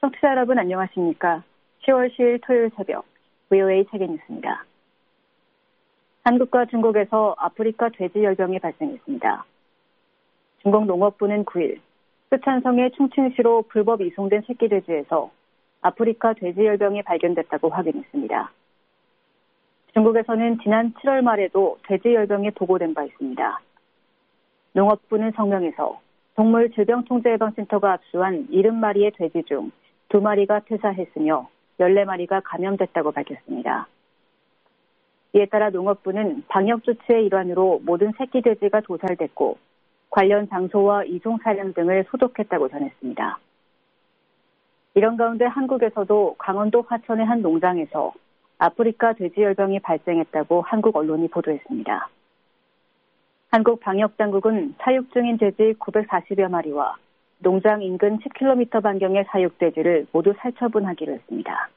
청취자 여러분 안녕하십니까? 10월 10일 토요일 새벽 VOA 세계뉴스입니다. 한국과 중국에서 아프리카 돼지열병이 발생했습니다. 중국 농업부는 9일 쓰촨성의 충칭시로 불법 이송된 새끼돼지에서 아프리카 돼지열병이 발견됐다고 확인했습니다. 중국에서는 지난 7월 말에도 돼지열병이 보고된 바 있습니다. 농업부는 성명에서 동물질병통제예방센터가 압수한 70마리의 돼지 중 2마리가 퇴사했으며 14마리가 감염됐다고 밝혔습니다. 이에 따라 농업부는 방역조치의 일환으로 모든 새끼돼지가 도살됐고 관련 장소와 이송 차량 등을 소독했다고 전했습니다. 이런 가운데 한국에서도 강원도 화천의 한 농장에서 아프리카 돼지열병이 발생했다고 한국 언론이 보도했습니다. 한국 방역당국은 사육 중인 돼지 940여 마리와 농장 인근 10km 반경의 사육돼지를 모두 살처분하기로 했습니다.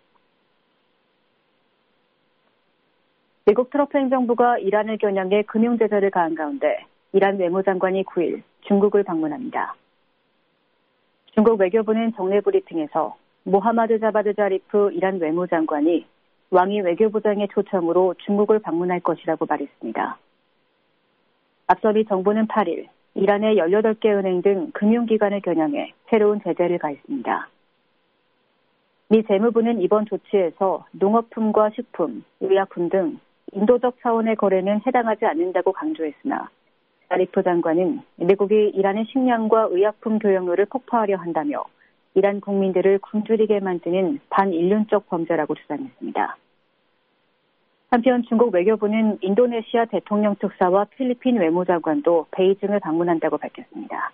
미국 트럼프 행정부가 이란을 겨냥해 금융제재를 가한 가운데 이란 외무장관이 9일 중국을 방문합니다. 중국 외교부는 정례 브리핑에서 모하마드 자바드 자리프 이란 외무장관이 왕이 외교부장의 초청으로 중국을 방문할 것이라고 말했습니다. 앞서 미 정부는 8일 이란의 18개 은행 등 금융기관을 겨냥해 새로운 제재를 가했습니다. 미 재무부는 이번 조치에서 농업품과 식품, 의약품 등 인도적 차원의 거래는 해당하지 않는다고 강조했으나 자리프 장관은 미국이 이란의 식량과 의약품 교역로를 폭파하려 한다며 이란 국민들을 굶주리게 만드는 반인륜적 범죄라고 주장했습니다. 한편 중국 외교부는 인도네시아 대통령 특사와 필리핀 외무장관도 베이징을 방문한다고 밝혔습니다.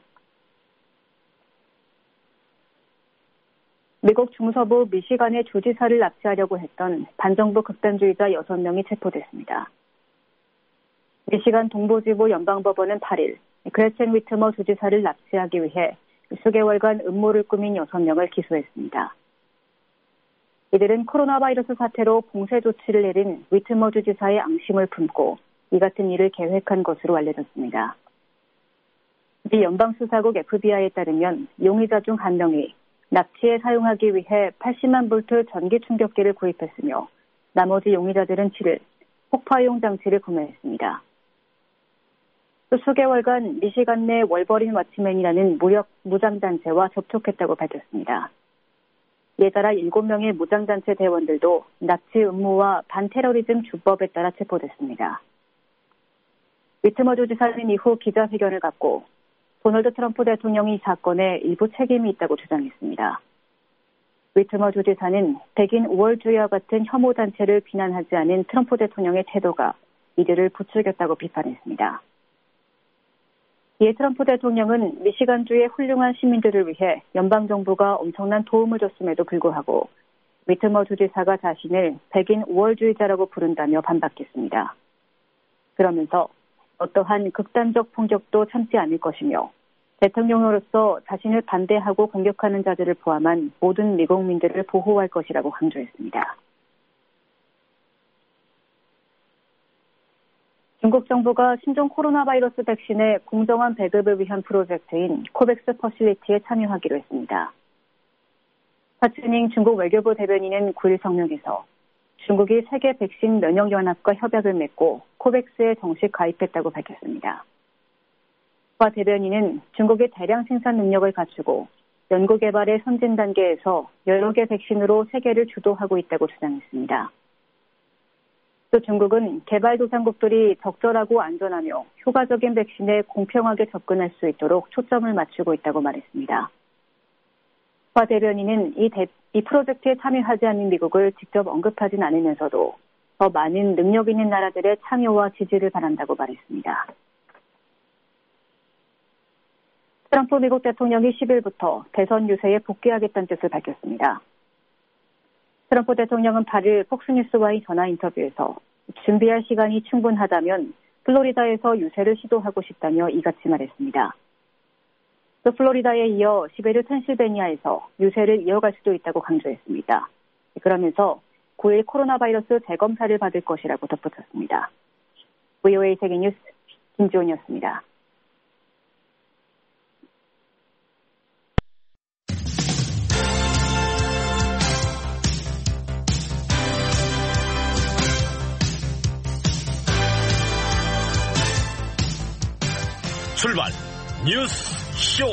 미국 중서부 미시간의 주지사를 납치하려고 했던 반정부 극단주의자 6명이 체포됐습니다. 미시간 동부지부 연방법원은 8일 그레첸 위트머 주지사를 납치하기 위해 수개월간 음모를 꾸민 6명을 기소했습니다. 이들은 코로나 바이러스 사태로 봉쇄 조치를 내린 위트머 주지사의 앙심을 품고 이 같은 일을 계획한 것으로 알려졌습니다. 미 연방수사국 FBI에 따르면 용의자 중 한 명이 납치에 사용하기 위해 80만 볼트 전기 충격기를 구입했으며 나머지 용의자들은 7일 폭파용 장치를 구매했습니다. 또 수개월간 미시간 내 월버린 와치맨이라는 무력 무장단체와 접촉했다고 밝혔습니다. 이에 따라 7명의 무장단체 대원들도 납치 음모와 반테러리즘 주법에 따라 체포됐습니다. 위트머 주지사는 이후 기자회견을 갖고 도널드 트럼프 대통령이 이 사건에 일부 책임이 있다고 주장했습니다. 위트머 주지사는 백인 우월주의와 같은 혐오 단체를 비난하지 않은 트럼프 대통령의 태도가 이들을 부추겼다고 비판했습니다. 이에 트럼프 대통령은 미시간주의 훌륭한 시민들을 위해 연방정부가 엄청난 도움을 줬음에도 불구하고 위트머 주지사가 자신을 백인 우월주의자라고 부른다며 반박했습니다. 그러면서 어떠한 극단적 폭력도 참지 않을 것이며 대통령으로서 자신을 반대하고 공격하는 자들을 포함한 모든 미국민들을 보호할 것이라고 강조했습니다. 중국 정부가 신종 코로나 바이러스 백신의 공정한 배급을 위한 프로젝트인 코백스 퍼실리티에 참여하기로 했습니다. 파츠닝 중국 외교부 대변인은 9일 성명에서 중국이 세계 백신 면역연합과 협약을 맺고 코백스에 정식 가입했다고 밝혔습니다. 화 대변인은 중국이 대량 생산 능력을 갖추고 연구개발의 선진 단계에서 여러 개 백신으로 세계를 주도하고 있다고 주장했습니다. 또 중국은 개발도상국들이 적절하고 안전하며 효과적인 백신에 공평하게 접근할 수 있도록 초점을 맞추고 있다고 말했습니다. 화 대변인은 이 프로젝트에 참여하지 않는 미국을 직접 언급하진 않으면서도 더 많은 능력 있는 나라들의 참여와 지지를 바란다고 말했습니다. 트럼프 미국 대통령이 10일부터 대선 유세에 복귀하겠다는 뜻을 밝혔습니다. 트럼프 대통령은 8일 폭스뉴스와의 전화 인터뷰에서 준비할 시간이 충분하다면 플로리다에서 유세를 시도하고 싶다며 이같이 말했습니다. 또 플로리다에 이어 11일 펜실베니아에서 유세를 이어갈 수도 있다고 강조했습니다. 그러면서 9일 코로나 바이러스 재검사를 받을 것이라고 덧붙였습니다. VOA 세계뉴스 김지원이었습니다. 출발 뉴스 쇼.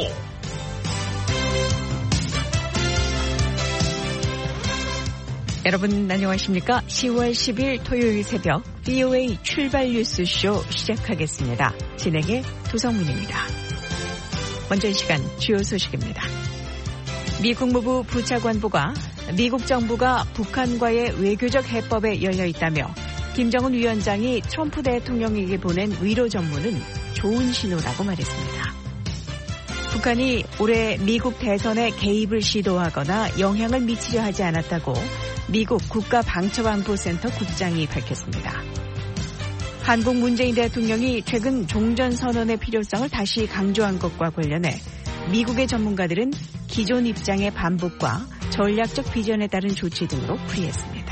여러분 안녕하십니까? 10월 10일 토요일 새벽 VOA 출발 뉴스 쇼 시작하겠습니다. 진행의 도성민입니다. 먼저 이 시간 주요 소식입니다. 미 국무부 부차관보가 미국 정부가 북한과의 외교적 해법에 열려 있다며 김정은 위원장이 트럼프 대통령에게 보낸 위로 전문은 좋은 신호라고 말했습니다. 북한이 올해 미국 대선에 개입을 시도하거나 영향을 미치려 하지 않았다고 미국 국가방첩안보센터 국장이 밝혔습니다. 한국 문재인 대통령이 최근 종전선언의 필요성을 다시 강조한 것과 관련해 미국의 전문가들은 기존 입장의 반복과 전략적 비전에 따른 조치 등으로 풀이했습니다.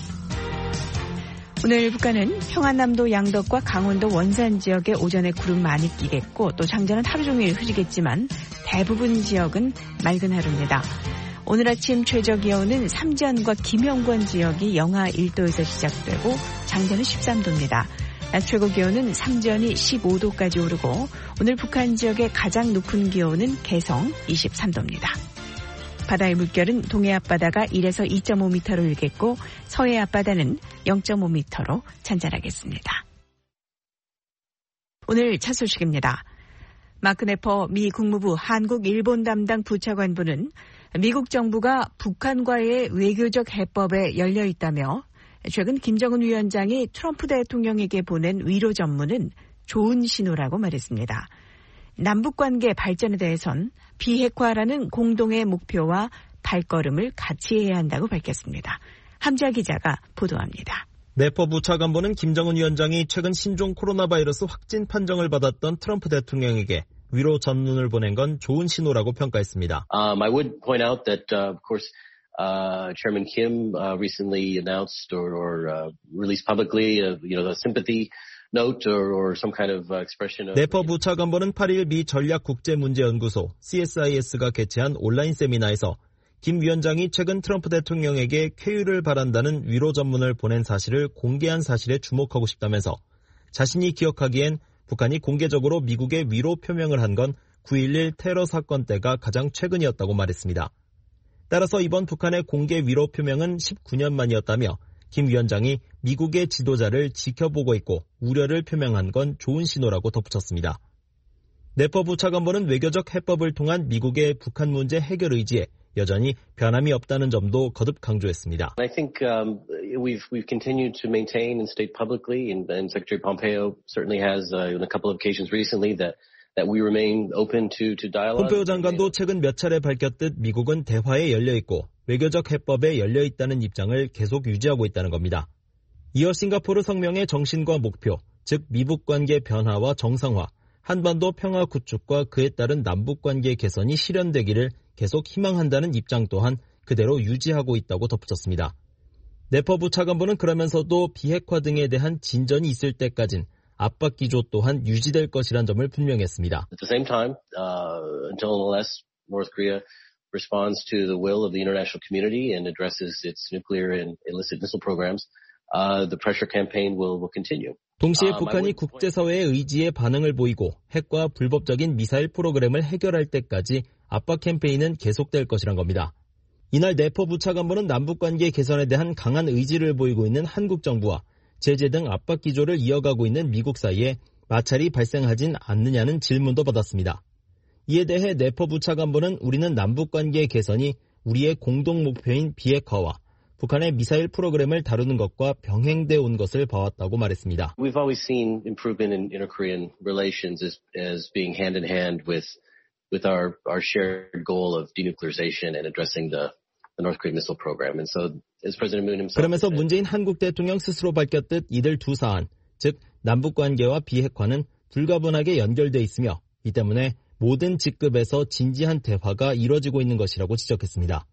오늘 북한은 평안남도 양덕과 강원도 원산 지역에 오전에 구름 많이 끼겠고 또 장자는 하루 종일 흐리겠지만 대부분 지역은 맑은 하루입니다. 오늘 아침 최저 기온은 삼전과 김영권 지역이 영하 1도에서 시작되고 장자는 13도입니다. 낮 최고 기온은 삼전이 15도까지 오르고 오늘 북한 지역의 가장 높은 기온은 개성 23도입니다. 바다의 물결은 동해 앞바다가 1에서 2.5m로 일겠고 서해 앞바다는 0.5m로 잔잔하겠습니다. 오늘 첫 소식입니다. 마크 네퍼 미 국무부 한국-일본 담당 부차관보는 미국 정부가 북한과의 외교적 해법에 열려 있다며 최근 김정은 위원장이 트럼프 대통령에게 보낸 위로 전문은 좋은 신호라고 말했습니다. 남북관계 발전에 대해선 비핵화라는 공동의 목표와 발걸음을 같이 해야 한다고 밝혔습니다. 함자 기자가 보도합니다. 네퍼 부차관보는 김정은 위원장이 최근 신종 코로나 바이러스 확진 판정을 받았던 트럼프 대통령에게 위로 전문을 보낸 건 좋은 신호라고 평가했습니다. I would point out that, of course, Chairman Kim recently announced or released publicly, the sympathy note or some kind of expression of. 네퍼 부차관보는 8일 미 전략국제문제연구소 CSIS가 개최한 온라인 세미나에서 김 위원장이 최근 트럼프 대통령에게 쾌유를 바란다는 위로 전문을 보낸 사실을 공개한 사실에 주목하고 싶다면서 자신이 기억하기엔 북한이 공개적으로 미국에 위로 표명을 한 건 9.11 테러 사건 때가 가장 최근이었다고 말했습니다. 따라서 이번 북한의 공개 위로 표명은 19년 만이었다며 김 위원장이 미국의 지도자를 지켜보고 있고 우려를 표명한 건 좋은 신호라고 덧붙였습니다. 네퍼 부차관보는 외교적 해법을 통한 미국의 북한 문제 해결 의지에 여전히 변함이 없다는 점도 거듭 강조했습니다. I think we've continued to maintain and state publicly, and Secretary Pompeo certainly has on a couple of occasions recently that we remain open to dialogue. 폼페오 장관도 최근 몇 차례 밝혔듯 미국은 대화에 열려 있고 외교적 해법에 열려 있다는 입장을 계속 유지하고 있다는 겁니다. 이어 싱가포르 성명의 정신과 목표, 즉 미북 관계 변화와 정상화, 한반도 평화 구축과 그에 따른 남북 관계 개선이 실현되기를 계속 희망한다는 입장 또한 그대로 유지하고 있다고 덧붙였습니다. 네퍼 부차관보는 그러면서도 비핵화 등에 대한 진전이 있을 때까진 압박 기조 또한 유지될 것이란 점을 분명했습니다. At the same time, until unless North Korea responds to the will of the international community and addresses its nuclear and illicit missile programs, the pressure campaign will continue. 동시에 북한이 국제사회의 의지에 반응을 보이고 핵과 불법적인 미사일 프로그램을 해결할 때까지 압박 캠페인은 계속될 것이란 겁니다. 이날 네퍼 부차관보는 남북관계 개선에 대한 강한 의지를 보이고 있는 한국 정부와 제재 등 압박 기조를 이어가고 있는 미국 사이에 마찰이 발생하진 않느냐는 질문도 받았습니다. 이에 대해 네퍼 부차관보는 우리는 남북관계 개선이 우리의 공동 목표인 비핵화와 북한의 미사일 프로그램을 다루는 것과 병행돼 온 것을 봐왔다고 말했습니다. We've always seen improvement in inter-Korean relations as being hand in hand with our shared goal of denuclearization and addressing the North Korean missile program. And so as President Moon himself 그러면서 문재인 한국 대통령 스스로 밝혔듯 이들 두 사안, 즉 남북 관계와 비핵화는 불가분하게 연결돼 있으며 이 때문에 모든 직급에서 진지한 대화가 이뤄지고 있는 것이라고 지적했습니다.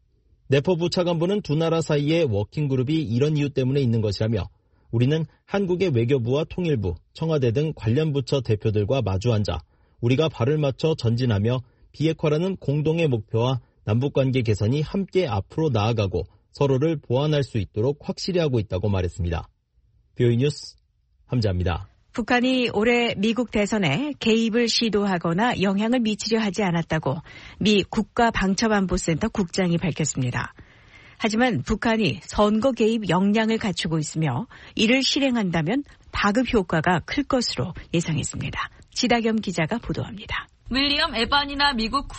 네퍼 부차관보는 두 나라 사이의 워킹그룹이 이런 이유 때문에 있는 것이라며 우리는 한국의 외교부와 통일부, 청와대 등 관련 부처 대표들과 마주 앉아 우리가 발을 맞춰 전진하며 비핵화라는 공동의 목표와 남북관계 개선이 함께 앞으로 나아가고 서로를 보완할 수 있도록 확실히 하고 있다고 말했습니다. VOA 뉴스 함자입니다. 북한이 올해 미국 대선에 개입을 시도하거나 영향을 미치려 하지 않았다고 미 국가방첩안보센터 국장이 밝혔습니다. 하지만 북한이 선거 개입 역량을 갖추고 있으며 이를 실행한다면 파급 효과가 클 것으로 예상했습니다. 지다겸 기자가 보도합니다. 윌리엄 에반이나 미국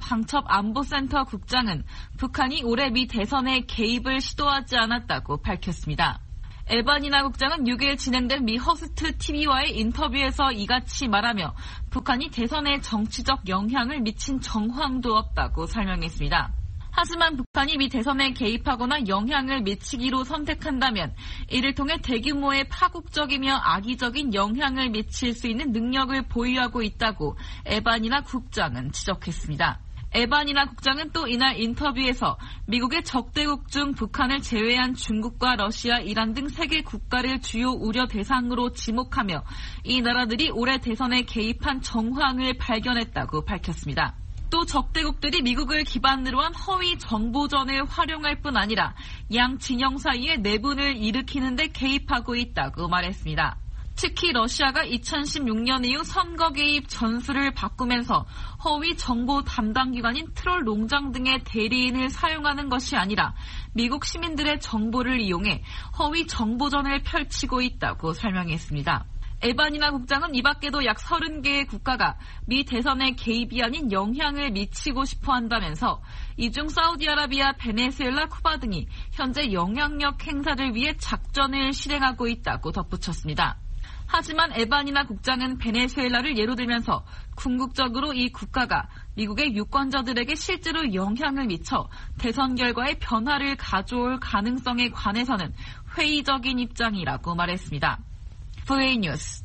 국가방첩안보센터 국장은 북한이 올해 미 대선에 개입을 시도하지 않았다고 밝혔습니다. 에반이나 국장은 6일 진행된 미 허스트 TV와의 인터뷰에서 이같이 말하며 북한이 대선에 정치적 영향을 미친 정황도 없다고 설명했습니다. 하지만 북한이 미 대선에 개입하거나 영향을 미치기로 선택한다면 이를 통해 대규모의 파국적이며 악의적인 영향을 미칠 수 있는 능력을 보유하고 있다고 에반이나 국장은 지적했습니다. 에반이나 국장은 또 이날 인터뷰에서 미국의 적대국 중 북한을 제외한 중국과 러시아, 이란 등 세계 국가를 주요 우려 대상으로 지목하며 이 나라들이 올해 대선에 개입한 정황을 발견했다고 밝혔습니다. 또 적대국들이 미국을 기반으로 한 허위 정보전을 활용할 뿐 아니라 양 진영 사이에 내분을 일으키는 데 개입하고 있다고 말했습니다. 특히 러시아가 2016년 이후 선거 개입 전술을 바꾸면서 허위 정보 담당 기관인 트롤 농장 등의 대리인을 사용하는 것이 아니라 미국 시민들의 정보를 이용해 허위 정보전을 펼치고 있다고 설명했습니다. 에반이나 국장은 이 밖에도 약 30개의 국가가 미 대선에 개입이 아닌 영향을 미치고 싶어 한다면서 이 중 사우디아라비아, 베네수엘라, 쿠바 등이 현재 영향력 행사를 위해 작전을 실행하고 있다고 덧붙였습니다. 하지만 에반이나 국장은 베네수엘라를 예로 들면서 궁극적으로 이 국가가 미국의 유권자들에게 실제로 영향을 미쳐 대선 결과에 변화를 가져올 가능성에 관해서는 회의적인 입장이라고 말했습니다. VOA 뉴스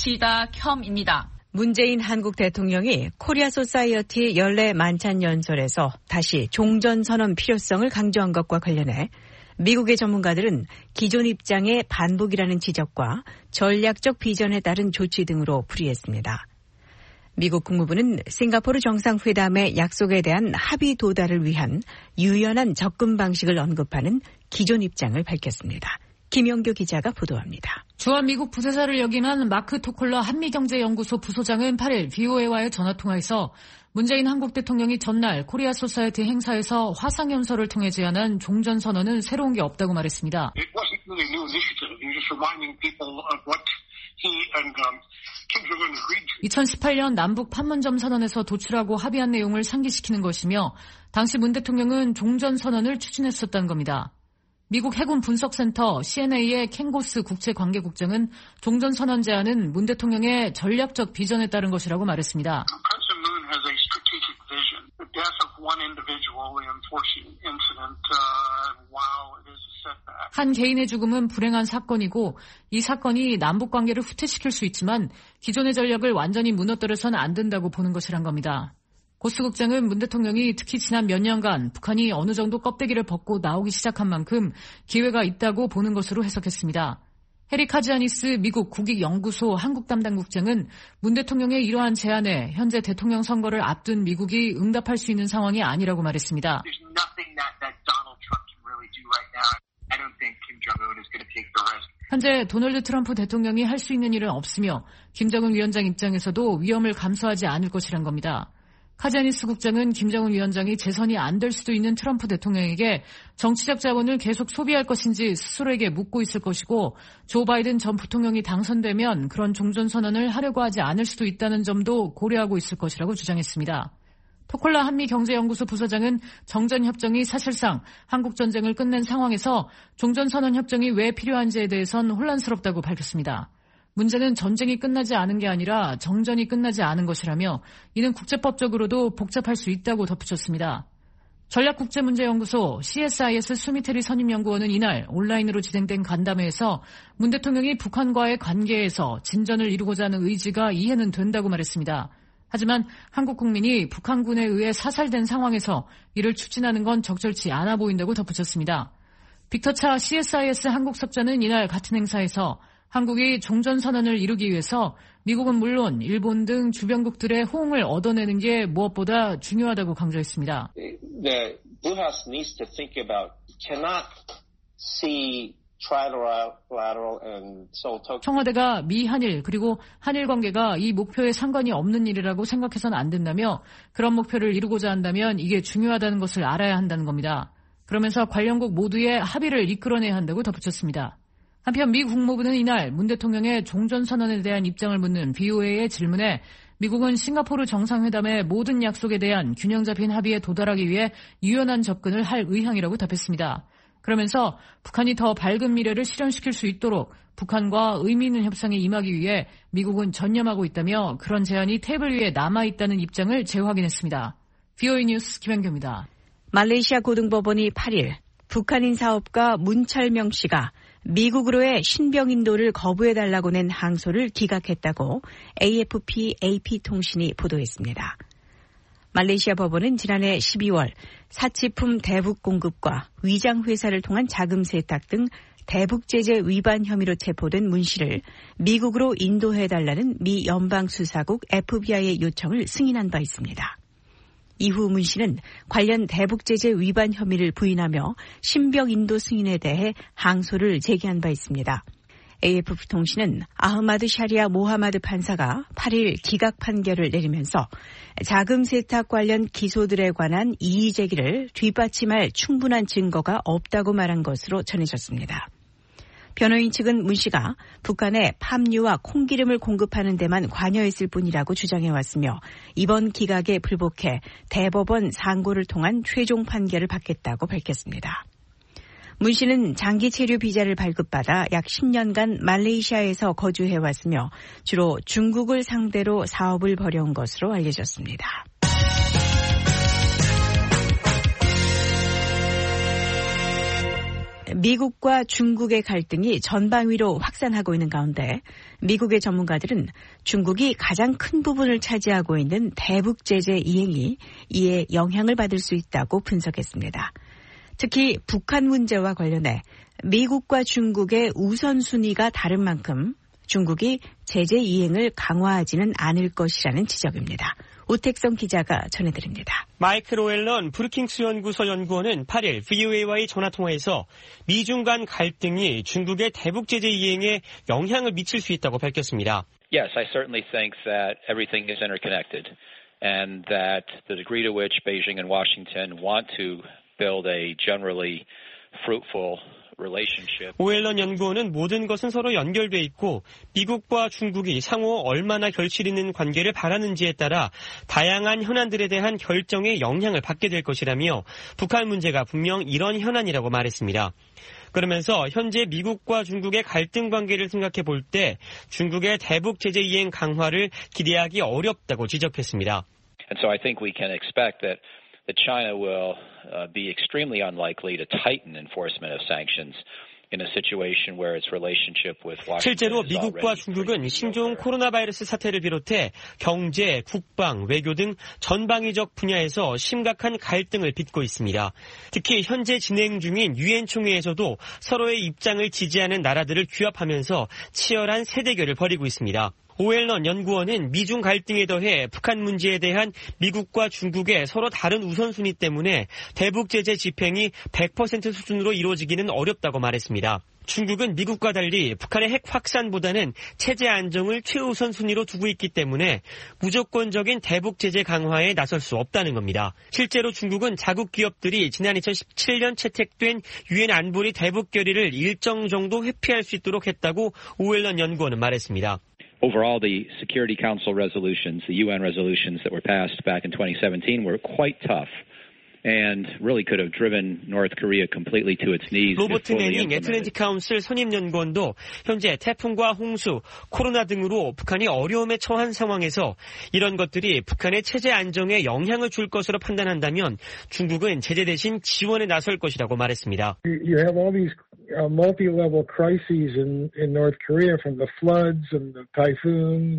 지다겸입니다. 문재인 한국 대통령이 코리아 소사이어티 연례 만찬 연설에서 다시 종전선언 필요성을 강조한 것과 관련해 미국의 전문가들은 기존 입장의 반복이라는 지적과 전략적 비전에 따른 조치 등으로 풀이했습니다. 미국 국무부는 싱가포르 정상회담의 약속에 대한 합의 도달을 위한 유연한 접근 방식을 언급하는 기존 입장을 밝혔습니다. 김영규 기자가 보도합니다. 주한 미국 부대사를 역임한 마크 토콜러 한미경제연구소 부소장은 8일 VOA와의 전화통화에서 문재인 한국 대통령이 전날 코리아 소사이어티 행사에서 화상연설을 통해 제안한 종전선언은 새로운 게 없다고 말했습니다. 2018년 남북 판문점 선언에서 도출하고 합의한 내용을 상기시키는 것이며 당시 문 대통령은 종전선언을 추진했었다는 겁니다. 미국 해군 분석센터 CNA의 켄고스 국제관계국장은 종전선언 제안은 문 대통령의 전략적 비전에 따른 것이라고 말했습니다. 한 개인의 죽음은 불행한 사건이고 이 사건이 남북관계를 후퇴시킬 수 있지만 기존의 전략을 완전히 무너뜨려서는 안 된다고 보는 것이란 겁니다. 고스 국장은 문 대통령이 특히 지난 몇 년간 북한이 어느 정도 껍데기를 벗고 나오기 시작한 만큼 기회가 있다고 보는 것으로 해석했습니다. 해리 카지아니스 미국 국익연구소 한국 담당 국장은 문 대통령의 이러한 제안에 현재 대통령 선거를 앞둔 미국이 응답할 수 있는 상황이 아니라고 말했습니다. 현재 도널드 트럼프 대통령이 할 수 있는 일은 없으며 김정은 위원장 입장에서도 위험을 감수하지 않을 것이란 겁니다. 카지아니스 국장은 김정은 위원장이 재선이 안 될 수도 있는 트럼프 대통령에게 정치적 자원을 계속 소비할 것인지 스스로에게 묻고 있을 것이고 조 바이든 전 부통령이 당선되면 그런 종전선언을 하려고 하지 않을 수도 있다는 점도 고려하고 있을 것이라고 주장했습니다. 토콜라 한미경제연구소 부소장은 정전협정이 사실상 한국전쟁을 끝낸 상황에서 종전선언협정이 왜 필요한지에 대해선 혼란스럽다고 밝혔습니다. 문제는 전쟁이 끝나지 않은 게 아니라 정전이 끝나지 않은 것이라며 이는 국제법적으로도 복잡할 수 있다고 덧붙였습니다. 전략국제문제연구소 CSIS 수미테리 선임연구원은 이날 온라인으로 진행된 간담회에서 문 대통령이 북한과의 관계에서 진전을 이루고자 하는 의지가 이해는 된다고 말했습니다. 하지만 한국 국민이 북한군에 의해 사살된 상황에서 이를 추진하는 건 적절치 않아 보인다고 덧붙였습니다. 빅터 차 CSIS 한국 석자는 이날 같은 행사에서 한국이 종전선언을 이루기 위해서 미국은 물론 일본 등 주변국들의 호응을 얻어내는 게 무엇보다 중요하다고 강조했습니다. The Blue House needs to think about cannot see 청와대가 미-한일 그리고 한일 관계가 이 목표에 상관이 없는 일이라고 생각해서는 안 된다며 그런 목표를 이루고자 한다면 이게 중요하다는 것을 알아야 한다는 겁니다. 그러면서 관련국 모두의 합의를 이끌어내야 한다고 덧붙였습니다. 한편 미 국무부는 이날 문 대통령의 종전선언에 대한 입장을 묻는 BOA의 질문에 미국은 싱가포르 정상회담의 모든 약속에 대한 균형 잡힌 합의에 도달하기 위해 유연한 접근을 할 의향이라고 답했습니다. 그러면서 북한이 더 밝은 미래를 실현시킬 수 있도록 북한과 의미 있는 협상에 임하기 위해 미국은 전념하고 있다며 그런 제안이 테이블 위에 남아있다는 입장을 재확인했습니다. BOA 뉴스 김현규입니다. 말레이시아 고등법원이 8일 북한인 사업가 문철명 씨가 미국으로의 신병 인도를 거부해달라고 낸 항소를 기각했다고 AFP/AP통신이 보도했습니다. 말레이시아 법원은 지난해 12월 사치품 대북 공급과 위장 회사를 통한 자금 세탁 등 대북 제재 위반 혐의로 체포된 문 씨를 미국으로 인도해달라는 미 연방수사국 FBI의 요청을 승인한 바 있습니다. 이후 문 씨는 관련 대북 제재 위반 혐의를 부인하며 신병 인도 승인에 대해 항소를 제기한 바 있습니다. AFP 통신은 아흐마드 샤리아 모하마드 판사가 8일 기각 판결을 내리면서 자금 세탁 관련 기소들에 관한 이의 제기를 뒷받침할 충분한 증거가 없다고 말한 것으로 전해졌습니다. 변호인 측은 문 씨가 북한에 팜유와 콩기름을 공급하는 데만 관여했을 뿐이라고 주장해왔으며 이번 기각에 불복해 대법원 상고를 통한 최종 판결을 받겠다고 밝혔습니다. 문 씨는 장기 체류 비자를 발급받아 약 10년간 말레이시아에서 거주해왔으며 주로 중국을 상대로 사업을 벌여온 것으로 알려졌습니다. 미국과 중국의 갈등이 전방위로 확산하고 있는 가운데 미국의 전문가들은 중국이 가장 큰 부분을 차지하고 있는 대북 제재 이행이 이에 영향을 받을 수 있다고 분석했습니다. 특히 북한 문제와 관련해 미국과 중국의 우선순위가 다른 만큼 중국이 제재 이행을 강화하지는 않을 것이라는 지적입니다. 오택성 기자가 전해드립니다. 마이클 오웰런 브루킹스 연구소 연구원은 8일 VOA와의 전화통화에서 미중 간 갈등이 중국의 대북 제재 이행에 영향을 미칠 수 있다고 밝혔습니다. Yes, I certainly think that everything is interconnected and that the degree to which Beijing and Washington want to build a generally fruitful 오웰런 연구원은 모든 것은 서로 연결돼 있고 미국과 중국이 상호 얼마나 결실 있는 관계를 바라는지에 따라 다양한 현안들에 대한 결정에 영향을 받게 될 것이라며 북한 문제가 분명 이런 현안이라고 말했습니다. 그러면서 현재 미국과 중국의 갈등 관계를 생각해 볼 때 중국의 대북 제재 이행 강화를 기대하기 어렵다고 지적했습니다. And so I think we can expect that China will be extremely unlikely to tighten enforcement of sanctions in a situation where its relationship with Washington 실제로 미국과 중국은 신종 코로나 바이러스 사태를 비롯해 경제, 국방, 외교 등 전방위적 분야에서 심각한 갈등을 빚고 있습니다. 특히 현재 진행 중인 유엔 총회에서도 서로의 입장을 지지하는 나라들을 규합하면서 치열한 세대결을 벌이고 있습니다. 오웰런 연구원은 미중 갈등에 더해 북한 문제에 대한 미국과 중국의 서로 다른 우선순위 때문에 대북 제재 집행이 100% 수준으로 이루어지기는 어렵다고 말했습니다. 중국은 미국과 달리 북한의 핵 확산보다는 체제 안정을 최우선 순위로 두고 있기 때문에 무조건적인 대북 제재 강화에 나설 수 없다는 겁니다. 실제로 중국은 자국 기업들이 지난 2017년 채택된 유엔 안보리 대북 결의를 일정 정도 회피할 수 있도록 했다고 오웰런 연구원은 말했습니다. Overall, the Security Council resolutions, the UN resolutions that were passed back in 2017 were quite tough. And really could have driven North Korea completely to its knees. 로버트 내닝 애틀랜틱 카운슬 선임 연구원도 현재 태풍과 홍수, 코로나 등으로 북한이 어려움에 처한 상황에서 이런 것들이 북한의 체제 안정에 영향을 줄 것으로 판단한다면 중국은 제재 대신 지원에 나설 것이라고 말했습니다. You have all these multi-level crises in North Korea from the floods and the typhoons.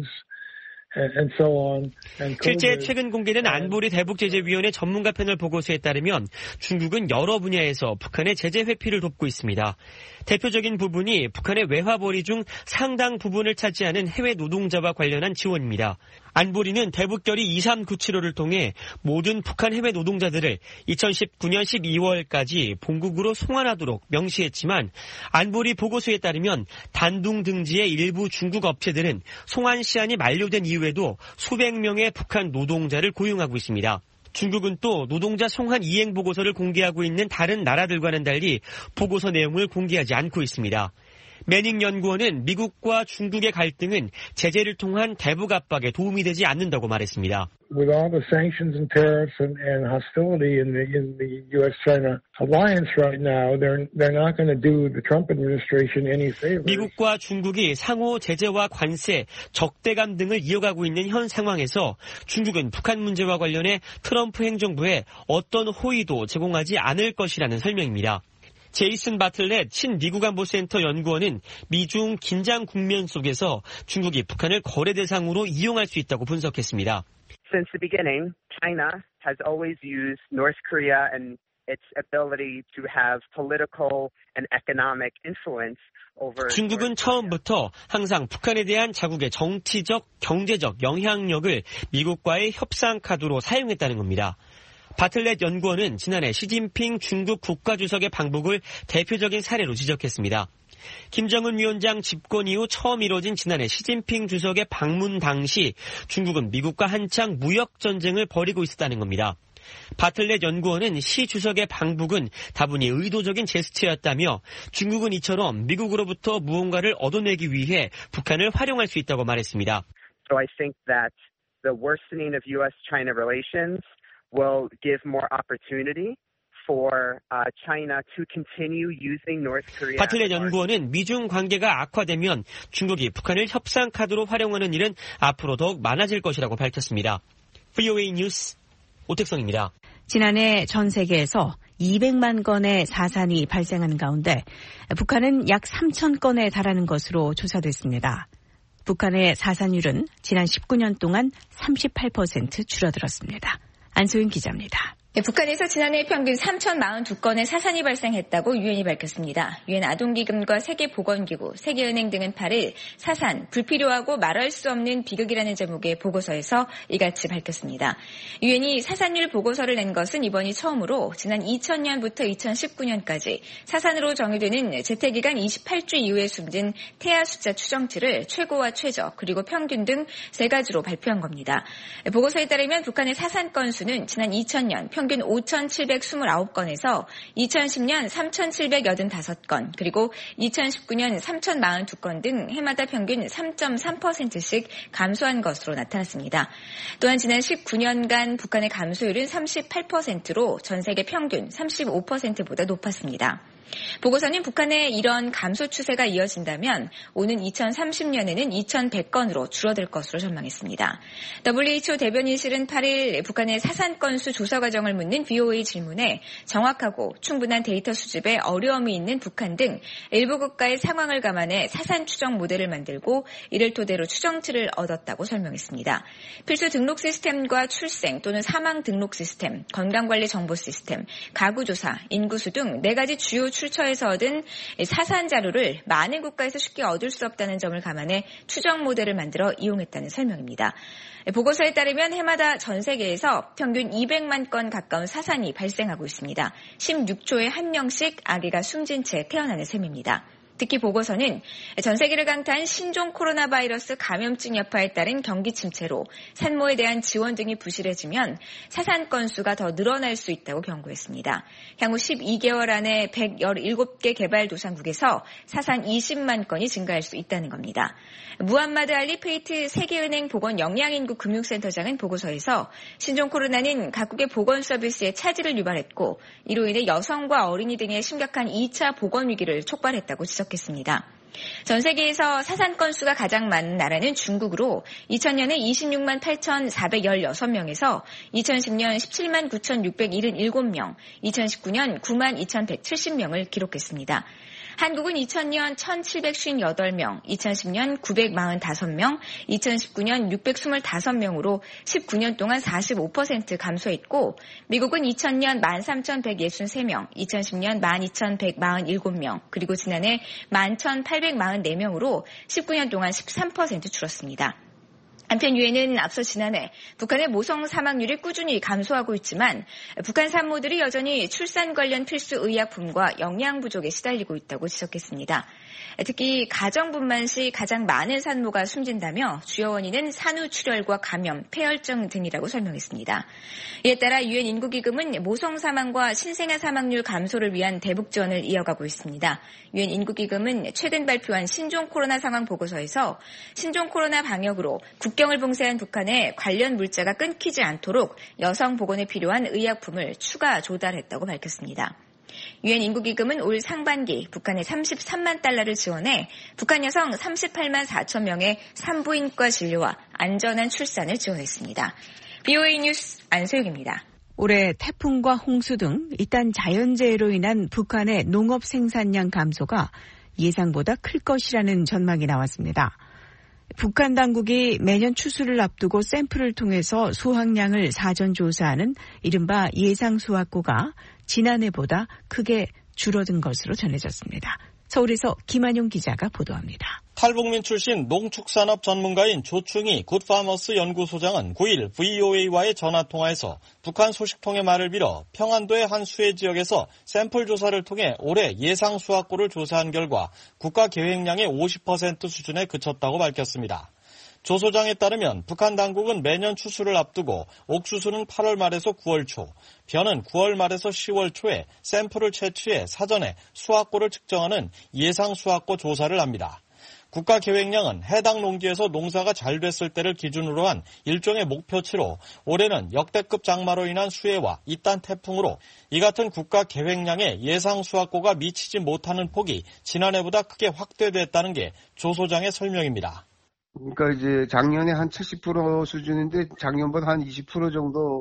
실제 최근 공개된 안보리 대북제재위원회 전문가 패널 보고서에 따르면 중국은 여러 분야에서 북한의 제재 회피를 돕고 있습니다. 대표적인 부분이 북한의 외화벌이 중 상당 부분을 차지하는 해외 노동자와 관련한 지원입니다. 안보리는 대북결의 2397호를 통해 모든 북한 해외 노동자들을 2019년 12월까지 본국으로 송환하도록 명시했지만 안보리 보고서에 따르면 단둥 등지의 일부 중국 업체들은 송환 시한이 만료된 이후에도 수백 명의 북한 노동자를 고용하고 있습니다. 중국은 또 노동자 송환 이행 보고서를 공개하고 있는 다른 나라들과는 달리 보고서 내용을 공개하지 않고 있습니다. 매닝 연구원은 미국과 중국의 갈등은 제재를 통한 대북 압박에 도움이 되지 않는다고 말했습니다. With all the sanctions and tariffs and hostility in the U.S.-China alliance right now, they're not going to do the Trump administration any favors. 미국과 중국이 상호 제재와 관세, 적대감 등을 이어가고 있는 현 상황에서 중국은 북한 문제와 관련해 트럼프 행정부에 어떤 호의도 제공하지 않을 것이라는 설명입니다. 제이슨 바틀렛 친미국안보센터 연구원은 미중 긴장 국면 속에서 중국이 북한을 거래 대상으로 이용할 수 있다고 분석했습니다. Since the beginning, China has always used North Korea and its ability to have political and economic influence over. 중국은 처음부터 항상 북한에 대한 자국의 정치적, 경제적 영향력을 미국과의 협상 카드로 사용했다는 겁니다. 바틀렛 연구원은 지난해 시진핑 중국 국가주석의 방북을 대표적인 사례로 지적했습니다. 김정은 위원장 집권 이후 처음 이뤄진 지난해 시진핑 주석의 방문 당시 중국은 미국과 한창 무역 전쟁을 벌이고 있었다는 겁니다. 바틀렛 연구원은 시 주석의 방북은 다분히 의도적인 제스처였다며 중국은 이처럼 미국으로부터 무언가를 얻어내기 위해 북한을 활용할 수 있다고 말했습니다. So I think that the worsening of U.S.-China relations will give more opportunity for China to continue using North Korea. 바틀렛 연구원은 미중 관계가 악화되면 중국이 북한을 협상 카드로 활용하는 일은 앞으로 더욱 많아질 것이라고 밝혔습니다. VOA 뉴스 오택성입니다. 지난해 전 세계에서 200만 건의 사산이 발생하는 가운데 북한은 약 3천 건에 달하는 것으로 조사됐습니다. 북한의 사산율은 지난 19년 동안 38% 줄어들었습니다. 안소윤 기자입니다. 북한에서 지난해 평균 3,042건의 사산이 발생했다고 유엔이 밝혔습니다. 유엔 아동기금과 세계보건기구, 세계은행 등은 8일 사산, 불필요하고 말할 수 없는 비극이라는 제목의 보고서에서 이같이 밝혔습니다. 유엔이 사산율 보고서를 낸 것은 이번이 처음으로 지난 2000년부터 2019년까지 사산으로 정의되는 재택기간 28주 이후에 숨진 태아 숫자 추정치를 최고와 최저 그리고 평균 등 세 가지로 발표한 겁니다. 보고서에 따르면 북한의 사산 건수는 지난 2000년 평균 5,729건에서 2010년 3,785건, 그리고 2019년 3,042건 등 해마다 평균 3.3%씩 감소한 것으로 나타났습니다. 또한 지난 19년간 북한의 감소율은 38%로 전 세계 평균 35%보다 높았습니다. 보고서는 북한의 이런 감소 추세가 이어진다면 오는 2030년에는 2,100건으로 줄어들 것으로 전망했습니다. WHO 대변인실은 8일 북한의 사산 건수 조사 과정을 묻는 VOA 질문에 정확하고 충분한 데이터 수집에 어려움이 있는 북한 등 일부 국가의 상황을 감안해 사산 추정 모델을 만들고 이를 토대로 추정치를 얻었다고 설명했습니다. 필수 등록 시스템과 출생 또는 사망 등록 시스템, 건강관리 정보 시스템, 가구조사, 인구수 등 4가지 주요 출처에서 얻은 사산 자료를 많은 국가에서 쉽게 얻을 수 없다는 점을 감안해 추정 모델을 만들어 이용했다는 설명입니다. 보고서에 따르면 해마다 전 세계에서 평균 200만 건 가까운 사산이 발생하고 있습니다. 16조에 1명씩 아기가 숨진 채 태어나는 셈입니다. 특히 보고서는 전 세계를 강타한 신종 코로나 바이러스 감염증 여파에 따른 경기 침체로 산모에 대한 지원 등이 부실해지면 사산 건수가 더 늘어날 수 있다고 경고했습니다. 향후 12개월 안에 117개 개발도상국에서 사산 20만 건이 증가할 수 있다는 겁니다. 무함마드 알리 페이트 세계은행 보건영양인구 금융센터장은 보고서에서 신종 코로나는 각국의 보건 서비스의 차질을 유발했고 이로 인해 여성과 어린이 등의 심각한 2차 보건 위기를 촉발했다고 지적했습니다. 전 세계에서 사산 건수가 가장 많은 나라는 중국으로 2000년에 26만 8,416명에서 2010년 17만 9,677명, 2019년 9만 2,170명을 기록했습니다. 한국은 2000년 1,758명, 2010년 945명, 2019년 625명으로 19년 동안 45% 감소했고 미국은 2000년 13,163명, 2010년 12,147명, 그리고 지난해 11,844명으로 19년 동안 13% 줄었습니다. 한편 유엔은 앞서 지난해 북한의 모성 사망률이 꾸준히 감소하고 있지만 북한 산모들이 여전히 출산 관련 필수 의약품과 영양 부족에 시달리고 있다고 지적했습니다. 특히 가정분만 시 가장 많은 산모가 숨진다며 주요 원인은 산후출혈과 감염, 폐혈증 등이라고 설명했습니다. 이에 따라 유엔 인구기금은 모성 사망과 신생아 사망률 감소를 위한 대북 지원을 이어가고 있습니다. 유엔 인구기금은 최근 발표한 신종 코로나 상황 보고서에서 신종 코로나 방역으로 국경을 봉쇄한 북한에 관련 물자가 끊기지 않도록 여성 보건에 필요한 의약품을 추가 조달했다고 밝혔습니다. 유엔 인구기금은 올 상반기 북한에 33만 달러를 지원해 북한 여성 38만 4천 명의 산부인과 진료와 안전한 출산을 지원했습니다. BOA 뉴스 안소영입니다. 올해 태풍과 홍수 등 이딴 자연재해로 인한 북한의 농업 생산량 감소가 예상보다 클 것이라는 전망이 나왔습니다. 북한 당국이 매년 추수를 앞두고 샘플을 통해서 수확량을 사전 조사하는 이른바 예상 수확고가 지난해보다 크게 줄어든 것으로 전해졌습니다. 서울에서 김한용 기자가 보도합니다. 탈북민 출신 농축산업 전문가인 조충희 굿파머스 연구소장은 9일 VOA와의 전화통화에서 북한 소식통의 말을 빌어 평안도의 한 수해 지역에서 샘플 조사를 통해 올해 예상 수확고를 조사한 결과 국가 계획량의 50% 수준에 그쳤다고 밝혔습니다. 조 소장에 따르면 북한 당국은 매년 추수를 앞두고 옥수수는 8월 말에서 9월 초, 벼는 9월 말에서 10월 초에 샘플을 채취해 사전에 수확고를 측정하는 예상 수확고 조사를 합니다. 국가 계획량은 해당 농지에서 농사가 잘 됐을 때를 기준으로 한 일종의 목표치로 올해는 역대급 장마로 인한 수해와 이딴 태풍으로 이 같은 국가 계획량의 예상 수확고가 미치지 못하는 폭이 지난해보다 크게 확대됐다는 게 조 소장의 설명입니다. 그러니까 이제 작년에 한 70% 수준인데 작년보다 한 20% 정도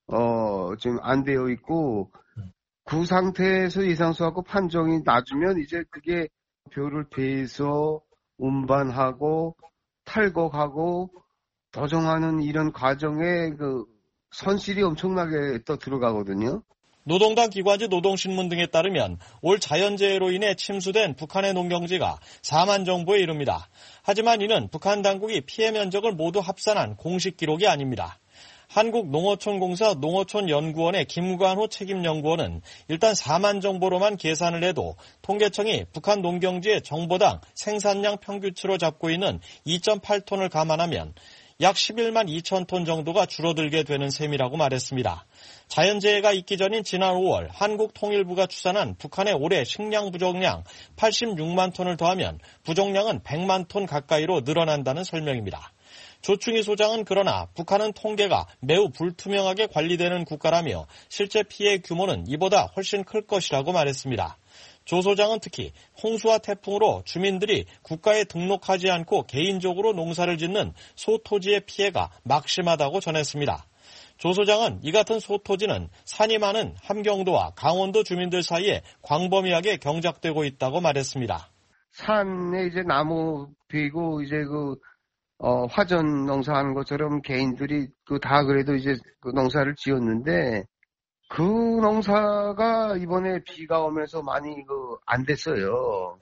지금 안 되어 있고 그 상태에서 예상 수확고 판정이 낮으면 이제 그게 벼를 베서 운반하고 탈곡하고 도정하는 이런 과정에 그 손실이 엄청나게 또 들어가거든요. 노동당 기관지 노동신문 등에 따르면 올 자연재해로 인해 침수된 북한의 농경지가 4만 정도에 이릅니다. 하지만 이는 북한 당국이 피해 면적을 모두 합산한 공식 기록이 아닙니다. 한국농어촌공사 농어촌연구원의 김관호 책임연구원은 일단 4만 정보로만 계산을 해도 통계청이 북한 농경지의 정보당 생산량 평균치로 잡고 있는 2.8톤을 감안하면 약 11만 2천 톤 정도가 줄어들게 되는 셈이라고 말했습니다. 자연재해가 있기 전인 지난 5월 한국통일부가 추산한 북한의 올해 식량 부족량 86만 톤을 더하면 부족량은 100만 톤 가까이로 늘어난다는 설명입니다. 조충희 소장은 그러나 북한은 통계가 매우 불투명하게 관리되는 국가라며 실제 피해 규모는 이보다 훨씬 클 것이라고 말했습니다. 조 소장은 특히 홍수와 태풍으로 주민들이 국가에 등록하지 않고 개인적으로 농사를 짓는 소토지의 피해가 막심하다고 전했습니다. 조 소장은 이 같은 소토지는 산이 많은 함경도와 강원도 주민들 사이에 광범위하게 경작되고 있다고 말했습니다. 산에 이제 나무 베고 이제 화전 농사하는 것처럼 개인들이 다 그래도 이제 그 농사를 지었는데 그 농사가 이번에 비가 오면서 많이 안 됐어요.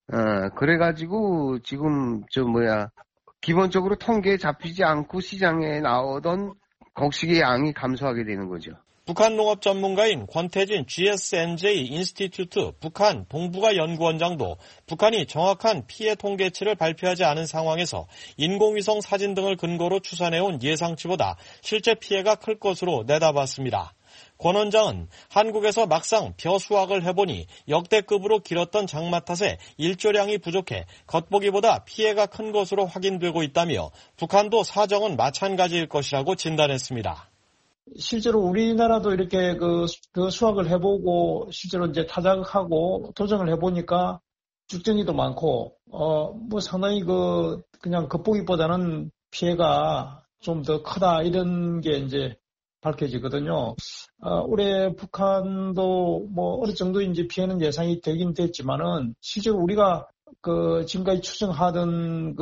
그래가지고 지금 기본적으로 통계에 잡히지 않고 시장에 나오던 곡식의 양이 감소하게 되는 거죠. 북한 농업 전문가인 권태진 GSNJ 인스티튜트 북한 동북아 연구원장도 북한이 정확한 피해 통계치를 발표하지 않은 상황에서 인공위성 사진 등을 근거로 추산해온 예상치보다 실제 피해가 클 것으로 내다봤습니다. 권 원장은 한국에서 막상 벼 수확을 해보니 역대급으로 길었던 장마 탓에 일조량이 부족해 겉보기보다 피해가 큰 것으로 확인되고 있다며 북한도 사정은 마찬가지일 것이라고 진단했습니다. 실제로 우리나라도 이렇게 그 수확을 해보고 실제로 이제 타작하고 도정을 해보니까 죽정이도 많고 상당히 그냥 겉보기보다는 피해가 좀 더 크다 이런 게 이제 밝혀지거든요. 올해 북한도 어느 정도 이제 피해는 예상이 되긴 됐지만은 실제로 우리가 지금까지 추정하던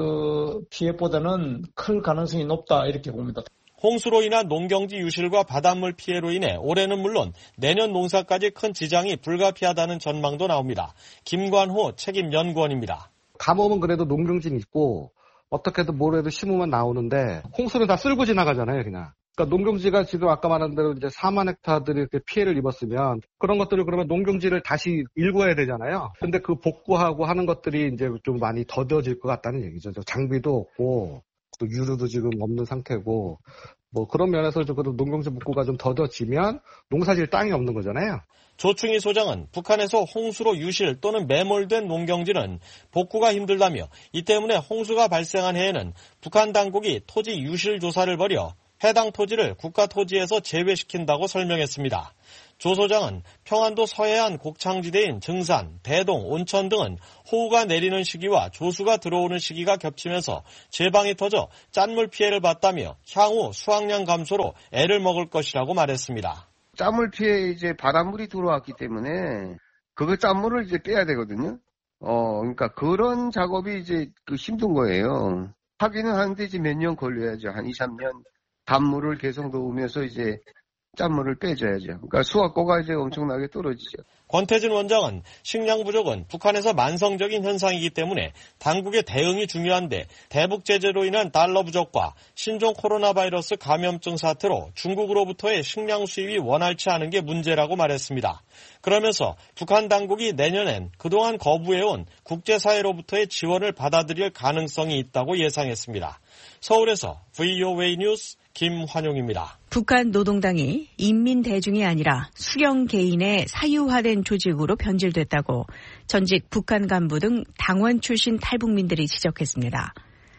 피해보다는 클 가능성이 높다 이렇게 봅니다. 홍수로 인한 농경지 유실과 바닷물 피해로 인해 올해는 물론 내년 농사까지 큰 지장이 불가피하다는 전망도 나옵니다. 김관호 책임연구원입니다. 가뭄은 그래도 농경지는 있고 어떻게든 뭐래도 심으면 나오는데 홍수는 다 쓸고 지나가잖아요, 그냥. 그러니까 농경지가 지금 아까 말한 대로 이제 4만 헥타들이 이렇게 피해를 입었으면 그런 것들을 그러면 농경지를 다시 일궈야 되잖아요. 근데 그 복구하고 하는 것들이 이제 좀 많이 더뎌질 것 같다는 얘기죠. 장비도 없고 또 유류도 지금 없는 상태고 뭐 그런 면에서 좀 농경지 복구가 좀 더뎌지면 농사질 땅이 없는 거잖아요. 조충희 소장은 북한에서 홍수로 유실 또는 매몰된 농경지는 복구가 힘들다며 이 때문에 홍수가 발생한 해에는 북한 당국이 토지 유실 조사를 벌여 해당 토지를 국가토지에서 제외시킨다고 설명했습니다. 조 소장은 평안도 서해안 곡창지대인 증산, 대동, 온천 등은 호우가 내리는 시기와 조수가 들어오는 시기가 겹치면서 제방이 터져 짠물 피해를 봤다며 향후 수확량 감소로 애를 먹을 것이라고 말했습니다. 짠물 피해 이제 바닷물이 들어왔기 때문에 그거 짠물을 이제 빼야 되거든요. 그러니까 그런 작업이 이제 힘든 거예요. 하기는 하는데 이제 몇 년 걸려야죠. 한 2, 3년. 단물을 계속 넣으면서 이제 짠물을 빼줘야죠. 그러니까 수확고가 이제 엄청나게 떨어지죠. 권태진 원장은 식량 부족은 북한에서 만성적인 현상이기 때문에 당국의 대응이 중요한데 대북 제재로 인한 달러 부족과 신종 코로나 바이러스 감염증 사태로 중국으로부터의 식량 수입이 원활치 않은 게 문제라고 말했습니다. 그러면서 북한 당국이 내년엔 그동안 거부해온 국제사회로부터의 지원을 받아들일 가능성이 있다고 예상했습니다. 서울에서 VOA 뉴스 김환용입니다. 북한 노동당이 인민대중이 아니라 수령 개인의 사유화된 조직으로 변질됐다고 전직 북한 간부 등 당원 출신 탈북민들이 지적했습니다.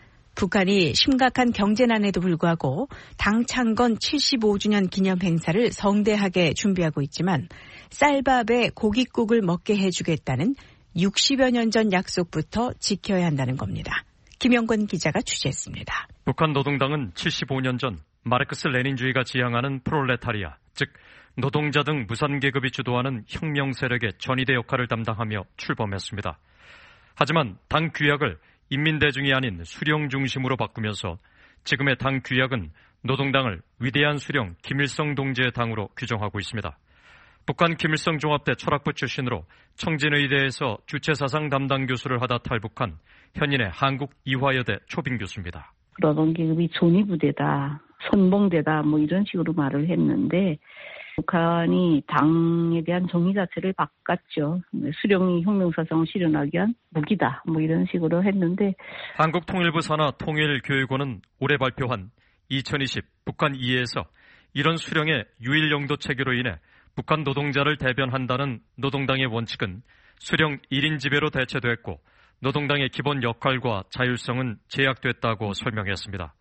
북한이 심각한 경제난에도 불구하고 당 창건 75주년 기념 행사를 성대하게 준비하고 있지만 쌀밥에 고깃국을 먹게 해주겠다는 60여 년 전 약속부터 지켜야 한다는 겁니다. 김영권 기자가 취재했습니다. 북한 노동당은 75년 전 마르크스 레닌주의가 지향하는 프롤레타리아, 즉 노동자 등 무산계급이 주도하는 혁명 세력의 전위대 역할을 담당하며 출범했습니다. 하지만 당 규약을 인민대중이 아닌 수령 중심으로 바꾸면서 지금의 당 규약은 노동당을 위대한 수령 김일성 동지의 당으로 규정하고 있습니다. 북한 김일성 종합대 철학부 출신으로 청진의대에서 주체사상 담당 교수를 하다 탈북한 현인의 한국 이화여대 초빙 교수입니다. 노동계급이 존위부대다, 선봉대다 뭐 이런 식으로 말을 했는데 북한이 당에 대한 정의 자체를 바꿨죠. 수령이 혁명사상을 실현하기 위한 무기다 뭐 이런 식으로 했는데 한국통일부 산하 통일교육원은 올해 발표한 2020 북한 2에서 이런 수령의 유일영도 체계로 인해 북한 노동자를 대변한다는 노동당의 원칙은 수령 1인 지배로 대체됐고 노동당의 기본 역할과 자율성은 제약됐다고 설명했습니다.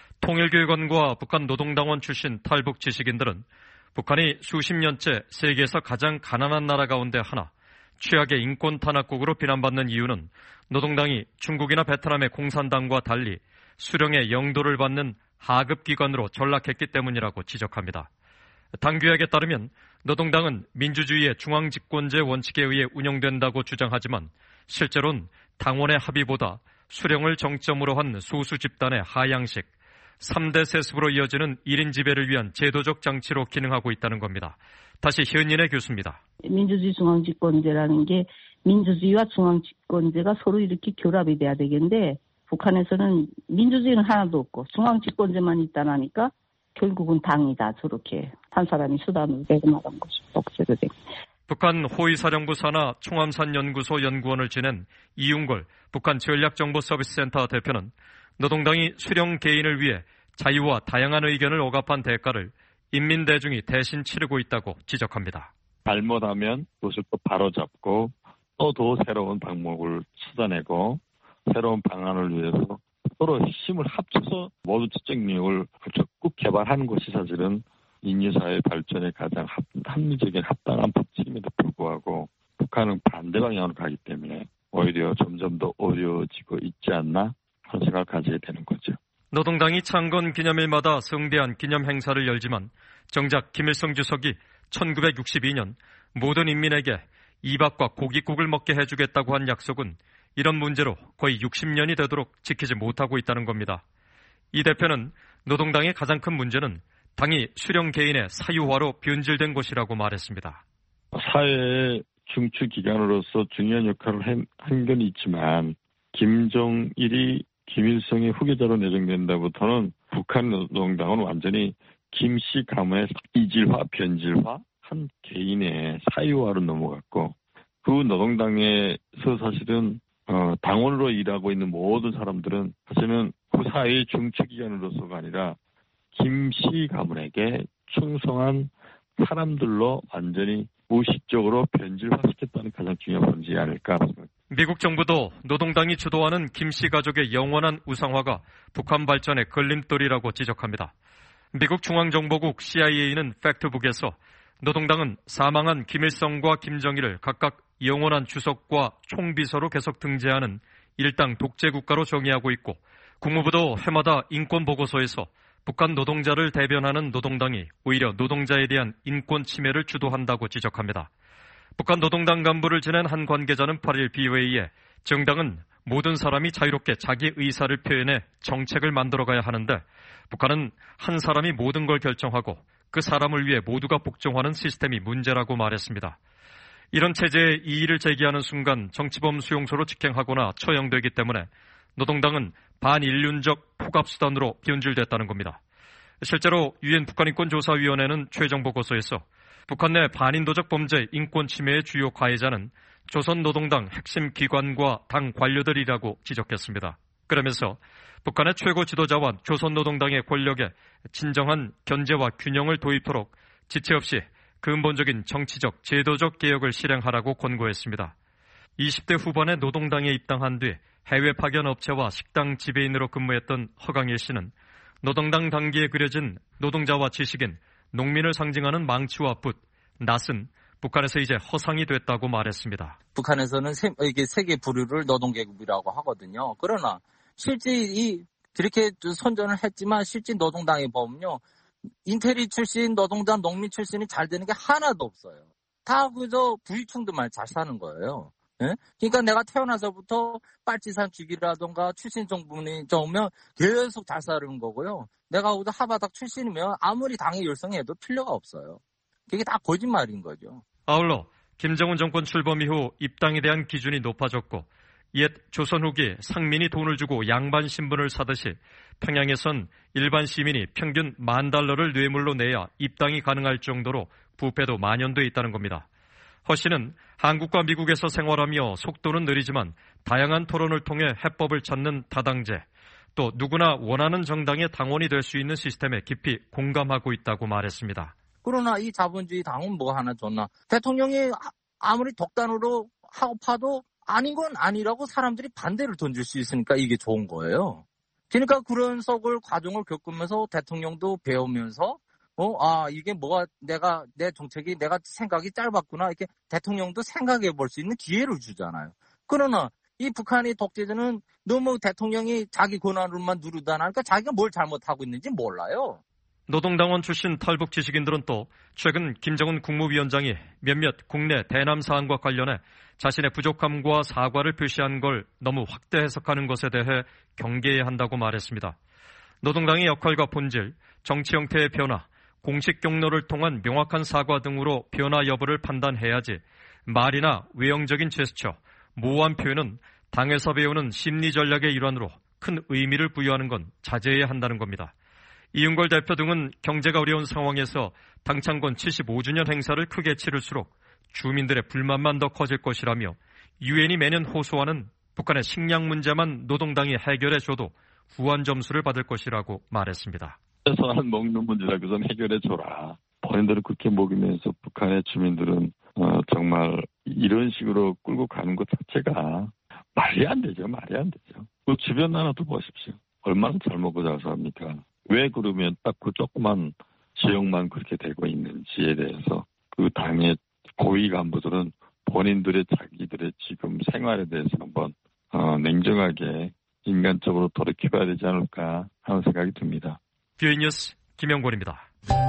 통일교육원과 북한 노동당원 출신 탈북 지식인들은 북한이 수십 년째 세계에서 가장 가난한 나라 가운데 하나, 최악의 인권 탄압국으로 비난받는 이유는 노동당이 중국이나 베트남의 공산당과 달리 수령의 영도를 받는 하급기관으로 전락했기 때문이라고 지적합니다. 당 규약에 따르면 노동당은 민주주의의 중앙집권제 원칙에 의해 운영된다고 주장하지만 실제로는 당원의 합의보다 수령을 정점으로 한 소수 집단의 하향식, 3대 세습으로 이어지는 1인 지배를 위한 제도적 장치로 기능하고 있다는 겁니다. 다시 현인의 교수입니다. 민주주의 중앙집권제라는 게 민주주의와 중앙집권제가 서로 이렇게 결합이 돼야 되겠는데 북한에서는 민주주의는 하나도 없고 중앙집권제만 있다나니까 결국은 당이다. 저렇게 한 사람이 수단으로 내고 나간 것이 억제로 된. 북한 호위사령부 산하 총암산연구소 연구원을 지낸 이윤걸 북한 전략정보서비스센터 대표는 노동당이 수령 개인을 위해 자유와 다양한 의견을 억압한 대가를 인민대중이 대신 치르고 있다고 지적합니다. 잘못하면 그것을 또 바로잡고 또 더 새로운 방법을 찾아내고 새로운 방안을 위해서 서로 힘을 합쳐서 모두 지적 능력을 적극 개발하는 것이 사실은 인류사회 발전에 가장 합리적인 합당한 법칙임에도 불구하고 북한은 반대 방향으로 가기 때문에 오히려 점점 더 어려워지고 있지 않나 하는 생각을 가지게 되는 거죠. 노동당이 창건 기념일마다 성대한 기념 행사를 열지만 정작 김일성 주석이 1962년 모든 인민에게 이밥과 고깃국을 먹게 해주겠다고 한 약속은 이런 문제로 거의 60년이 되도록 지키지 못하고 있다는 겁니다. 이 대표는 노동당의 가장 큰 문제는 당이 수령 개인의 사유화로 변질된 것이라고 말했습니다. 사회의 중추 기관으로서 중요한 역할을 한 건 있지만 김정일이 김일성의 후계자로 내정된 데부터는 북한 노동당은 완전히 김씨 가문의 이질화, 변질화, 한 개인의 사유화로 넘어갔고 그 노동당에서 사실은 당원으로 일하고 있는 모든 사람들은 사실은 그 사회의 중추기관으로서가 아니라 김씨 가문에게 충성한 사람들로 완전히 무의식적으로 변질화시켰다는 가장 중요한 문제가 아닐까. 미국 정부도 노동당이 주도하는 김씨 가족의 영원한 우상화가 북한 발전의 걸림돌이라고 지적합니다. 미국 중앙정보국 CIA는 팩트북에서 노동당은 사망한 김일성과 김정일을 각각 영원한 주석과 총비서로 계속 등재하는 일당 독재국가로 정의하고 있고 국무부도 해마다 인권보고서에서 북한 노동자를 대변하는 노동당이 오히려 노동자에 대한 인권 침해를 주도한다고 지적합니다. 북한 노동당 간부를 지낸 한 관계자는 8일 BOA에 정당은 모든 사람이 자유롭게 자기 의사를 표현해 정책을 만들어가야 하는데 북한은 한 사람이 모든 걸 결정하고 그 사람을 위해 모두가 복종하는 시스템이 문제라고 말했습니다. 이런 체제에 이의를 제기하는 순간 정치범 수용소로 직행하거나 처형되기 때문에 노동당은 반인륜적 폭압수단으로 변질됐다는 겁니다. 실제로 유엔 북한인권조사위원회는 최종 보고서에서 북한 내 반인도적 범죄 인권 침해의 주요 가해자는 조선노동당 핵심 기관과 당 관료들이라고 지적했습니다. 그러면서 북한의 최고 지도자와 조선노동당의 권력에 진정한 견제와 균형을 도입토록 지체 없이 근본적인 정치적, 제도적 개혁을 실행하라고 권고했습니다. 20대 후반에 노동당에 입당한 뒤 해외 파견 업체와 식당 지배인으로 근무했던 허강일 씨는 노동당 당기에 그려진 노동자와 지식인, 농민을 상징하는 망치와 붓, 낫은 북한에서 이제 허상이 됐다고 말했습니다. 북한에서는 세계 부류를 노동계급이라고 하거든요. 그러나 실제 이렇게 선전을 했지만 실제 노동당에 보면요. 인테리 출신, 노동자, 농민 출신이 잘 되는 게 하나도 없어요. 다 그저 부유층들만 잘 사는 거예요. 예? 그러니까 내가 태어나서부터 빨치산 주기라던가 출신 정분이 좋으면 계속 잘 사는 거고요. 내가 하바닥 출신이면 아무리 당에 열성해도 필요가 없어요. 그게 다 거짓말인 거죠. 아울러 김정은 정권 출범 이후 입당에 대한 기준이 높아졌고 옛 조선 후기 상민이 돈을 주고 양반 신분을 사듯이 평양에선 일반 시민이 평균 $10,000를 뇌물로 내야 입당이 가능할 정도로 부패도 만연돼 있다는 겁니다. 허 씨는 한국과 미국에서 생활하며 속도는 느리지만 다양한 토론을 통해 해법을 찾는 다당제, 또 누구나 원하는 정당의 당원이 될 수 있는 시스템에 깊이 공감하고 있다고 말했습니다. 그러나 이 자본주의 당은 뭐 하나 줬나? 대통령이 아무리 독단으로 하고 파도 아닌 건 아니라고 사람들이 반대를 던질 수 있으니까 이게 좋은 거예요. 그러니까 그런 속을 과정을 겪으면서 대통령도 배우면서 이게 뭐가 내 정책이 내가 생각이 짧았구나. 이렇게 대통령도 생각해 볼 수 있는 기회를 주잖아요. 그러나 이 북한의 독재자는 너무 대통령이 자기 권한으로만 누르다 나니까 자기가 뭘 잘못하고 있는지 몰라요. 노동당원 출신 탈북 지식인들은 또 최근 김정은 국무위원장이 몇몇 국내 대남 사안과 관련해 자신의 부족함과 사과를 표시한 걸 너무 확대 해석하는 것에 대해 경계해야 한다고 말했습니다. 노동당의 역할과 본질, 정치 형태의 변화, 공식 경로를 통한 명확한 사과 등으로 변화 여부를 판단해야지 말이나 외형적인 제스처, 모호한 표현은 당에서 배우는 심리 전략의 일환으로 큰 의미를 부여하는 건 자제해야 한다는 겁니다. 이윤걸 대표 등은 경제가 어려운 상황에서 당창건 75주년 행사를 크게 치를수록 주민들의 불만만 더 커질 것이라며 유엔이 매년 호소하는 북한의 식량 문제만 노동당이 해결해줘도 후한 점수를 받을 것이라고 말했습니다. 최소한 먹는 문제라도 좀 해결해줘라. 본인들은 그렇게 먹이면서 북한의 주민들은 정말 이런 식으로 끌고 가는 것 자체가 말이 안 되죠. 그 주변 나라도 보십시오. 얼마나 잘 먹고 잘 삽니까? 왜 그러면 딱 그 조그만 지역만 그렇게 되고 있는지에 대해서 그 당의 고위 간부들은 본인들의 자기들의 지금 생활에 대해서 한번 냉정하게 인간적으로 돌이켜봐야 되지 않을까 하는 생각이 듭니다. BOA 뉴스 김영권입니다.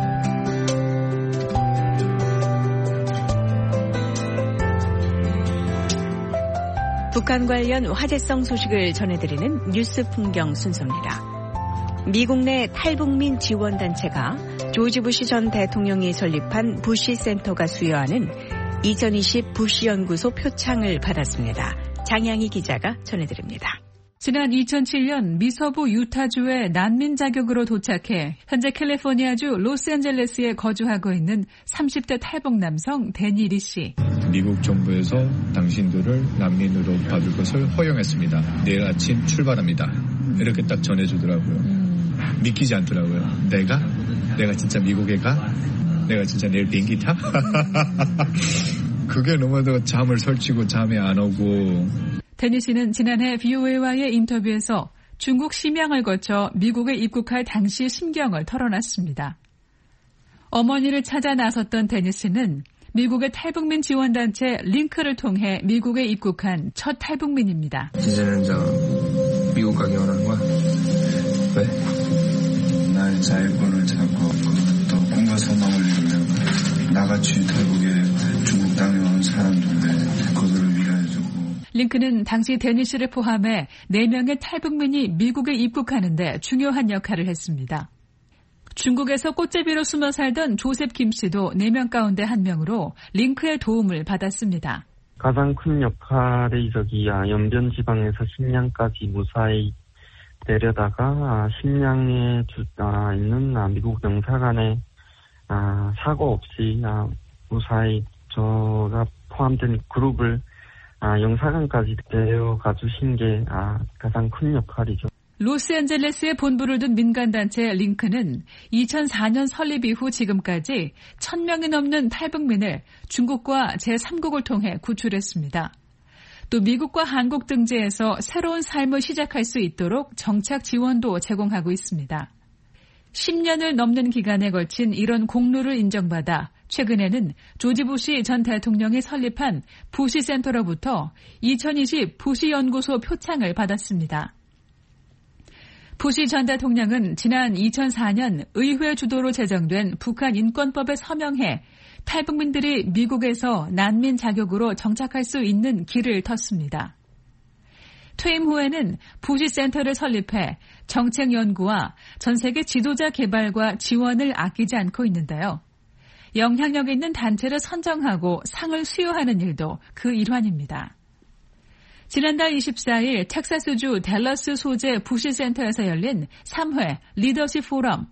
북한 관련 화제성 소식을 전해드리는 뉴스 풍경 순서입니다. 미국 내 탈북민 지원단체가 조지 부시 전 대통령이 설립한 부시 센터가 수여하는 2020 부시 연구소 표창을 받았습니다. 장양희 기자가 전해드립니다. 지난 2007년 미서부 유타주의 난민 자격으로 도착해 현재 캘리포니아주 로스앤젤레스에 거주하고 있는 30대 탈북 남성 데니 씨. 미국 정부에서 당신들을 난민으로 받을 것을 허용했습니다. 내일 아침 출발합니다. 이렇게 딱 전해주더라고요. 믿기지 않더라고요. 내가 진짜 미국에 가? 내가 진짜 내일 비행기 타? 그게 너무도 잠을 설치고 잠이 안 오고. 데니 씨는 지난해 VOA와의 인터뷰에서 중국 심양을 거쳐 미국에 입국할 당시 심경을 털어놨습니다. 어머니를 찾아 나섰던 데니 씨는 미국의 탈북민 지원단체 링크를 통해 미국에 입국한 첫 탈북민입니다. 이제는 미국 가기 원하는 거야? 왜? 나의 자유권을 찾고 또 꿈과 소망을 이루며 나같이 탈북에 중국 땅에 온 사람들의 그들을 위하여주고. 링크는 당시 데니 씨를 포함해 4명의 탈북민이 미국에 입국하는데 중요한 역할을 했습니다. 중국에서 꽃제비로 숨어 살던 조셉 김 씨도 4명 가운데 한 명으로 링크의 도움을 받았습니다. 가장 큰 역할이 연변 지방에서 심양까지 무사히 내려다가 심양에 있는 미국 영사관에 사고 없이 무사히 저가 포함된 그룹을 영사관까지 데려가 주신 게 가장 큰 역할이죠. 로스앤젤레스에 본부를 둔 민간단체 링크는 2004년 설립 이후 지금까지 1,000명이 넘는 탈북민을 중국과 제3국을 통해 구출했습니다. 또 미국과 한국 등지에서 새로운 삶을 시작할 수 있도록 정착 지원도 제공하고 있습니다. 10년을 넘는 기간에 걸친 이런 공로를 인정받아 최근에는 조지 부시 전 대통령이 설립한 부시 센터로부터 2020 부시 연구소 표창을 받았습니다. 부시 전 대통령은 지난 2004년 의회 주도로 제정된 북한 인권법에 서명해 탈북민들이 미국에서 난민 자격으로 정착할 수 있는 길을 텄습니다. 퇴임 후에는 부시 센터를 설립해 정책 연구와 전 세계 지도자 개발과 지원을 아끼지 않고 있는데요. 영향력 있는 단체를 선정하고 상을 수여하는 일도 그 일환입니다. 지난달 24일 텍사스주 댈러스 소재 부시센터에서 열린 3회 리더십 포럼.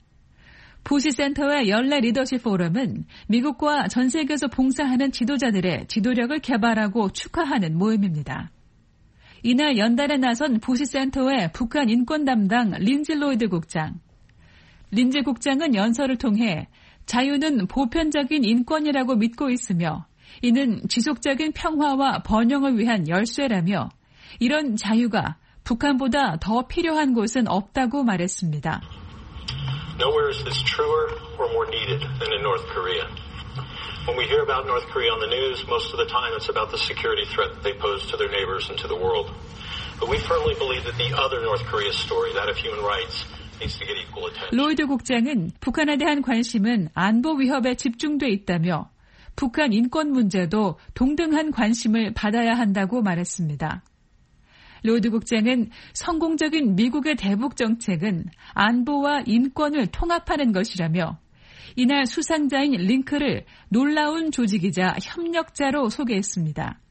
부시센터의 연례 리더십 포럼은 미국과 전 세계에서 봉사하는 지도자들의 지도력을 개발하고 축하하는 모임입니다. 이날 연단에 나선 부시센터의 북한 인권 담당 린지 로이드 국장. 린지 국장은 연설을 통해 자유는 보편적인 인권이라고 믿고 있으며 이는 지속적인 평화와 번영을 위한 열쇠라며 이런 자유가 북한보다 더 필요한 곳은 없다고 말했습니다. Nowhere is this truer or more needed than in North Korea. When we hear about North Korea on the news, most of the time it's about the security threat that they pose to their neighbors and to the world. But we firmly believe that the other North Korea story, that of human rights, needs to get equal attention. 로이드 국장은 북한에 대한 관심은 안보 위협에 집중돼 있다며 북한 인권 문제도 동등한 관심을 받아야 한다고 말했습니다. 로이드 국장은 성공적인 미국의 대북 정책은 안보와 인권을 통합하는 것이라며 이날 수상자인 링크를 놀라운 조직이자 협력자로 소개했습니다.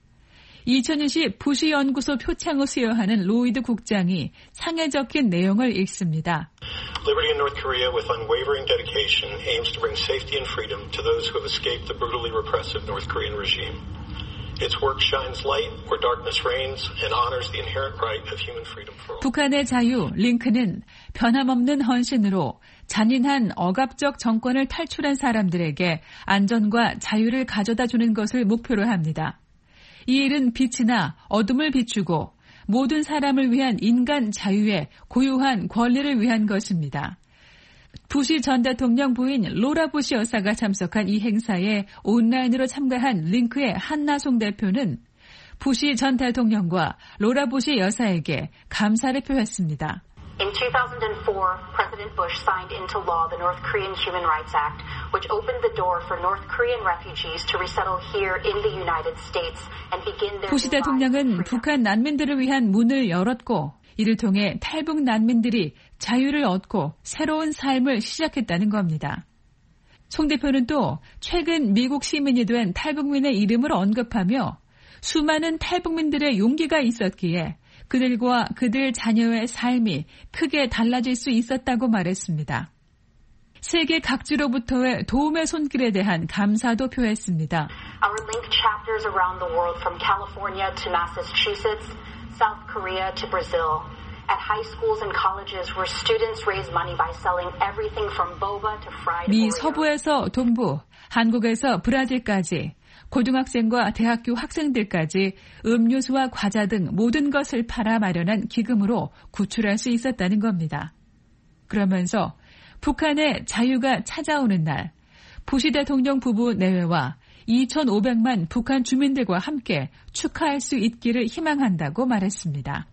2020 부시 연구소 표창을 수여하는 로이드 국장이 상에 적힌 내용을 읽습니다. Liberty in North Korea with unwavering dedication aims to bring safety and freedom to those who have escaped the brutally repressive North Korean regime. Its work shines light where darkness reigns and honors the inherent right of human freedom for all. 북한의 자유, 링크는 변함없는 헌신으로 잔인한 억압적 정권을 탈출한 사람들에게 안전과 자유를 가져다 주는 것을 목표로 합니다. 이 일은 빛이나 어둠을 비추고 모든 사람을 위한 인간 자유의 고유한 권리를 위한 것입니다. 부시 전 대통령 부인 로라 부시 여사가 참석한 이 행사에 온라인으로 참가한 링크의 한나송 대표는 부시 전 대통령과 로라 부시 여사에게 감사를 표했습니다. In 2004, President Bush signed into law the North Korean Human Rights Act, which opened the door for North Korean refugees to resettle here in the United States and begin their 부시 대통령은 북한 난민들을 위한 문을 열었고 이를 통해 탈북 난민들이 자유를 얻고 새로운 삶을 시작했다는 겁니다. 송 대표는 또 최근 미국 시민이 된 탈북민의 이름을 언급하며 수많은 탈북민들의 용기가 있었기에 그들과 그들 자녀의 삶이 크게 달라질 수 있었다고 말했습니다. 세계 각지로부터의 도움의 손길에 대한 감사도 표했습니다. Our linked chapters around the world from California to Massachusetts, South Korea to Brazil. At high schools and colleges where students raise money by selling everything from boba to fried 미 Oreos. 서부에서 동부, 한국에서 브라질까지 고등학생과 대학교 학생들까지 음료수와 과자 등 모든 것을 팔아 마련한 기금으로 구출할 수 있었다는 겁니다. 그러면서 북한의 자유가 찾아오는 날, 부시 대통령 부부 내외와 2,500만 북한 주민들과 함께 축하할 수 있기를 희망한다고 말했습니다.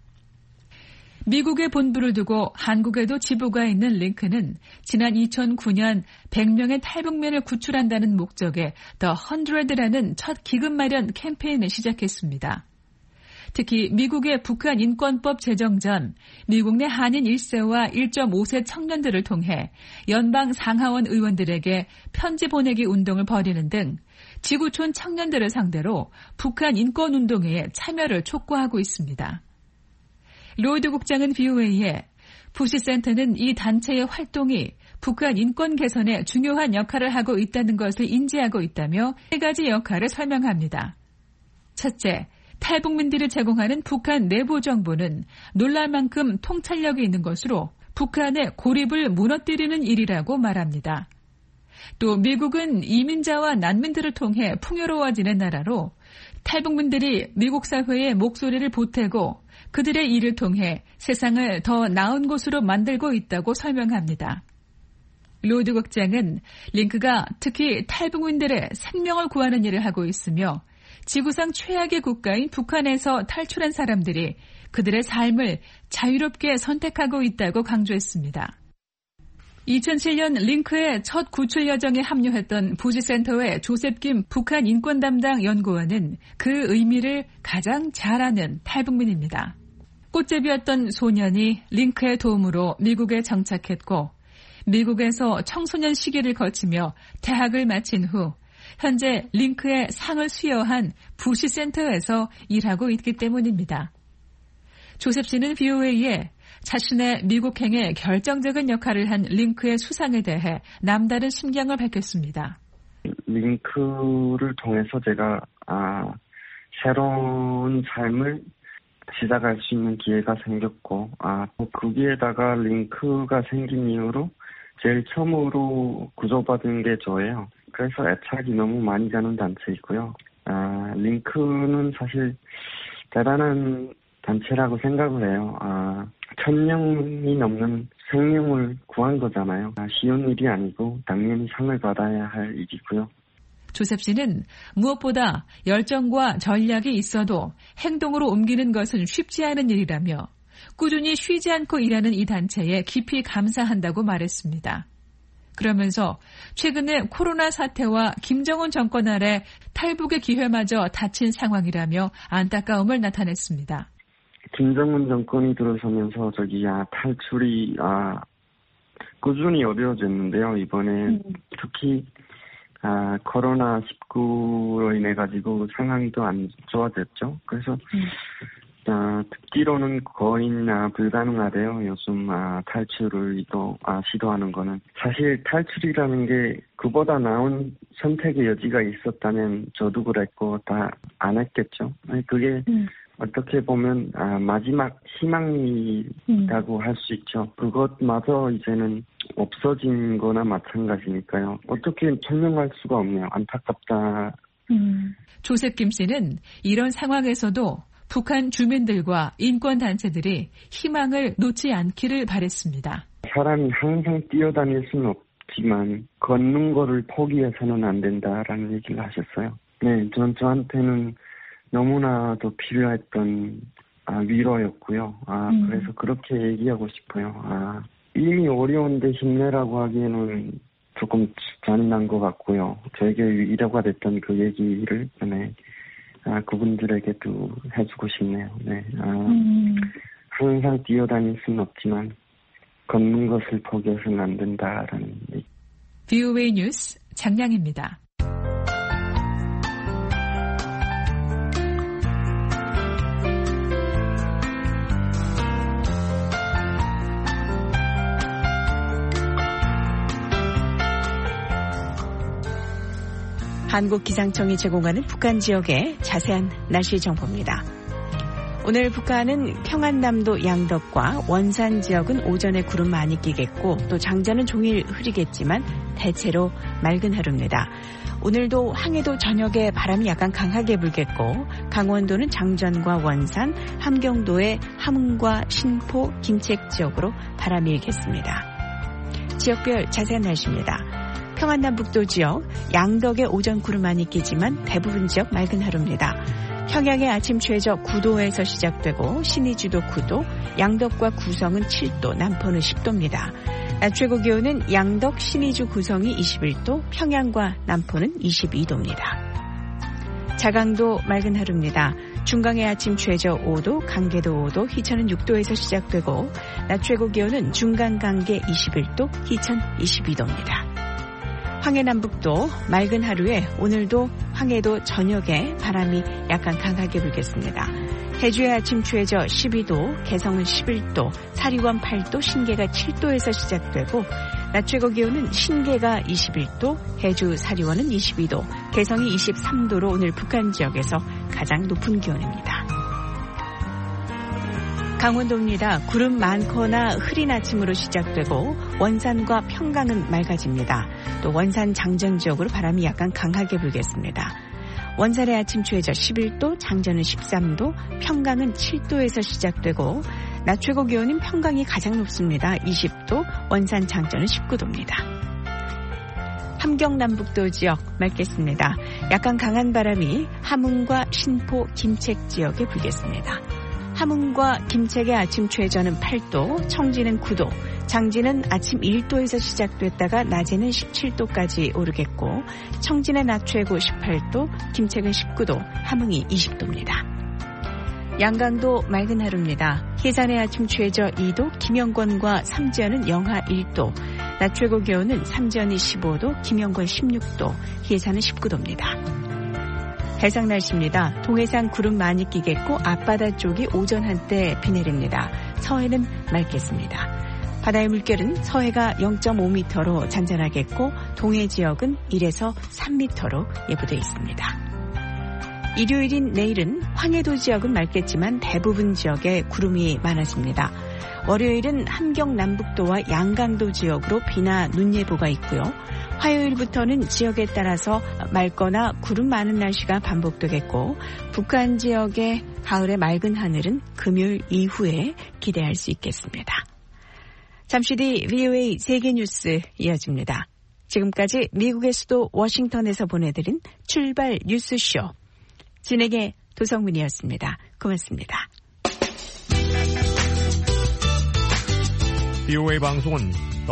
미국의 본부를 두고 한국에도 지부가 있는 링크는 지난 2009년 100명의 탈북민을 구출한다는 목적의 The 100라는 첫 기금 마련 캠페인을 시작했습니다. 특히 미국의 북한 인권법 제정 전 미국 내 한인 1세와 1.5세 청년들을 통해 연방 상하원 의원들에게 편지 보내기 운동을 벌이는 등 지구촌 청년들을 상대로 북한 인권운동에 참여를 촉구하고 있습니다. 로이드 국장은 BOA에 부시센터는 이 단체의 활동이 북한 인권 개선에 중요한 역할을 하고 있다는 것을 인지하고 있다며 세 가지 역할을 설명합니다. 첫째, 탈북민들이 제공하는 북한 내부 정보는 놀랄 만큼 통찰력이 있는 것으로 북한의 고립을 무너뜨리는 일이라고 말합니다. 또 미국은 이민자와 난민들을 통해 풍요로워지는 나라로 탈북민들이 미국 사회의 목소리를 보태고 그들의 일을 통해 세상을 더 나은 곳으로 만들고 있다고 설명합니다. 로드 국장은 링크가 특히 탈북민들의 생명을 구하는 일을 하고 있으며 지구상 최악의 국가인 북한에서 탈출한 사람들이 그들의 삶을 자유롭게 선택하고 있다고 강조했습니다. 2007년 링크의 첫 구출 여정에 합류했던 부시센터의 조셉 김 북한 인권 담당 연구원은 그 의미를 가장 잘 아는 탈북민입니다. 꽃제비였던 소년이 링크의 도움으로 미국에 정착했고 미국에서 청소년 시기를 거치며 대학을 마친 후 현재 링크의 상을 수여한 부시센터에서 일하고 있기 때문입니다. 조셉 씨는 BOA에 자신의 미국행에 결정적인 역할을 한 링크의 수상에 대해 남다른 심경을 밝혔습니다. 링크를 통해서 제가 새로운 삶을 시작할 수 있는 기회가 생겼고 거기에다가 링크가 생긴 이후로 제일 처음으로 구조받은 게 저예요. 그래서 애착이 너무 많이 가는 단체이고요. 링크는 사실 대단한 단체라고 생각을 해요. 1,000명이 넘는 생명을 구한 거잖아요. 쉬운 일이 아니고 당연히 상을 받아야 할 일이고요. 조셉 씨는 무엇보다 열정과 전략이 있어도 행동으로 옮기는 것은 쉽지 않은 일이라며 꾸준히 쉬지 않고 일하는 이 단체에 깊이 감사한다고 말했습니다. 그러면서 최근에 코로나 사태와 김정은 정권 아래 탈북의 기회마저 닫힌 상황이라며 안타까움을 나타냈습니다. 김정은 정권이 들어서면서 탈출이 꾸준히 어려워졌는데요. 이번에 특히 코로나19로 인해 가지고 상황이 더 안 좋아졌죠. 그래서 듣기로는 거의 불가능하대요. 요즘 탈출을 시도하는 거는. 사실 탈출이라는 게 그보다 나은 선택의 여지가 있었다면 저도 그랬고 다 안 했겠죠. 그게 어떻게 보면 마지막 희망이라고 할 수 있죠. 그것마저 이제는 없어진 거나 마찬가지니까요. 어떻게 설명할 수가 없네요. 안타깝다. 조셉 김 씨는 이런 상황에서도 북한 주민들과 인권단체들이 희망을 놓지 않기를 바랬습니다. 사람이 항상 뛰어다닐 수는 없지만 걷는 거를 포기해서는 안 된다라는 얘기를 하셨어요. 네, 저한테는 너무나도 필요했던 위로였고요. 그래서 그렇게 얘기하고 싶어요. 이미 어려운데 힘내라고 하기에는 조금 잔인한 것 같고요. 저에게 위로가 됐던 그 얘기를 그분들에게도 해주고 싶네요. 네. 항상 뛰어다닐 수는 없지만 걷는 것을 포기해서는 안 된다라는 얘기. BOA 뉴스 장량입니다. 한국기상청이 제공하는 북한 지역의 자세한 날씨 정보입니다. 오늘 북한은 평안남도 양덕과 원산 지역은 오전에 구름 많이 끼겠고 또 장자는 종일 흐리겠지만 대체로 맑은 하루입니다. 오늘도 항해도 저녁에 바람이 약간 강하게 불겠고 강원도는 장전과 원산, 함경도의 함흥과 신포, 김책 지역으로 바람이 일겠습니다. 지역별 자세한 날씨입니다. 평안남북도 지역, 양덕에 오전 구름 많이 끼지만 대부분 지역 맑은 하루입니다. 평양의 아침 최저 9도에서 시작되고 신의주도 9도, 양덕과 구성은 7도, 남포는 10도입니다. 낮 최고 기온은 양덕, 신의주, 구성이 21도, 평양과 남포는 22도입니다. 자강도 맑은 하루입니다. 중강의 아침 최저 5도, 강계도 5도, 희천은 6도에서 시작되고 낮 최고 기온은 중강 강계 21도, 희천 22도입니다. 황해남북도 맑은 하루에 오늘도 황해도 저녁에 바람이 약간 강하게 불겠습니다. 해주의 아침 최저 12도, 개성은 11도, 사리원 8도, 신계가 7도에서 시작되고 낮 최고 기온은 신계가 21도, 해주 사리원은 22도, 개성이 23도로 오늘 북한 지역에서 가장 높은 기온입니다. 강원도입니다. 구름 많거나 흐린 아침으로 시작되고 원산과 평강은 맑아집니다. 또 원산 장전 지역으로 바람이 약간 강하게 불겠습니다. 원산의 아침 최저 11도, 장전은 13도, 평강은 7도에서 시작되고 낮 최고 기온은 평강이 가장 높습니다. 20도, 원산 장전은 19도입니다. 함경남북도 지역 맑겠습니다. 약간 강한 바람이 함흥과 신포, 김책 지역에 불겠습니다. 함흥과 김책의 아침 최저는 8도, 청진은 9도, 장진은 아침 1도에서 시작됐다가 낮에는 17도까지 오르겠고 청진의 낮 최고 18도, 김책은 19도, 함흥이 20도입니다. 양강도 맑은 하루입니다. 해산의 아침 최저 2도, 김영권과 삼지연은 영하 1도, 낮 최고 기온은 삼지연이 15도, 김영권 16도, 해산은 19도입니다. 해상 날씨입니다. 동해상 구름 많이 끼겠고 앞바다 쪽이 오전 한때 비 내립니다. 서해는 맑겠습니다. 바다의 물결은 서해가 0.5m로 잔잔하겠고 동해 지역은 1에서 3m로 예보되어 있습니다. 일요일인 내일은 황해도 지역은 맑겠지만 대부분 지역에 구름이 많아집니다. 월요일은 함경 남북도와 양강도 지역으로 비나 눈 예보가 있고요. 화요일부터는 지역에 따라서 맑거나 구름 많은 날씨가 반복되겠고 북한 지역의 가을의 맑은 하늘은 금요일 이후에 기대할 수 있겠습니다. 잠시 뒤 VOA 세계뉴스 이어집니다. 지금까지 미국의 수도 워싱턴에서 보내드린 출발 뉴스쇼. 진행의 도성민이었습니다. 고맙습니다. VOA 방송은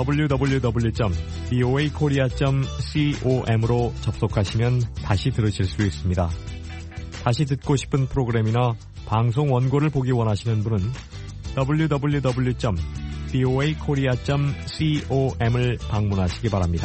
www.voakorea.com으로 접속하시면 다시 들으실 수 있습니다. 다시 듣고 싶은 프로그램이나 방송 원고를 보기 원하시는 분은 www.voakorea.com을 방문하시기 바랍니다.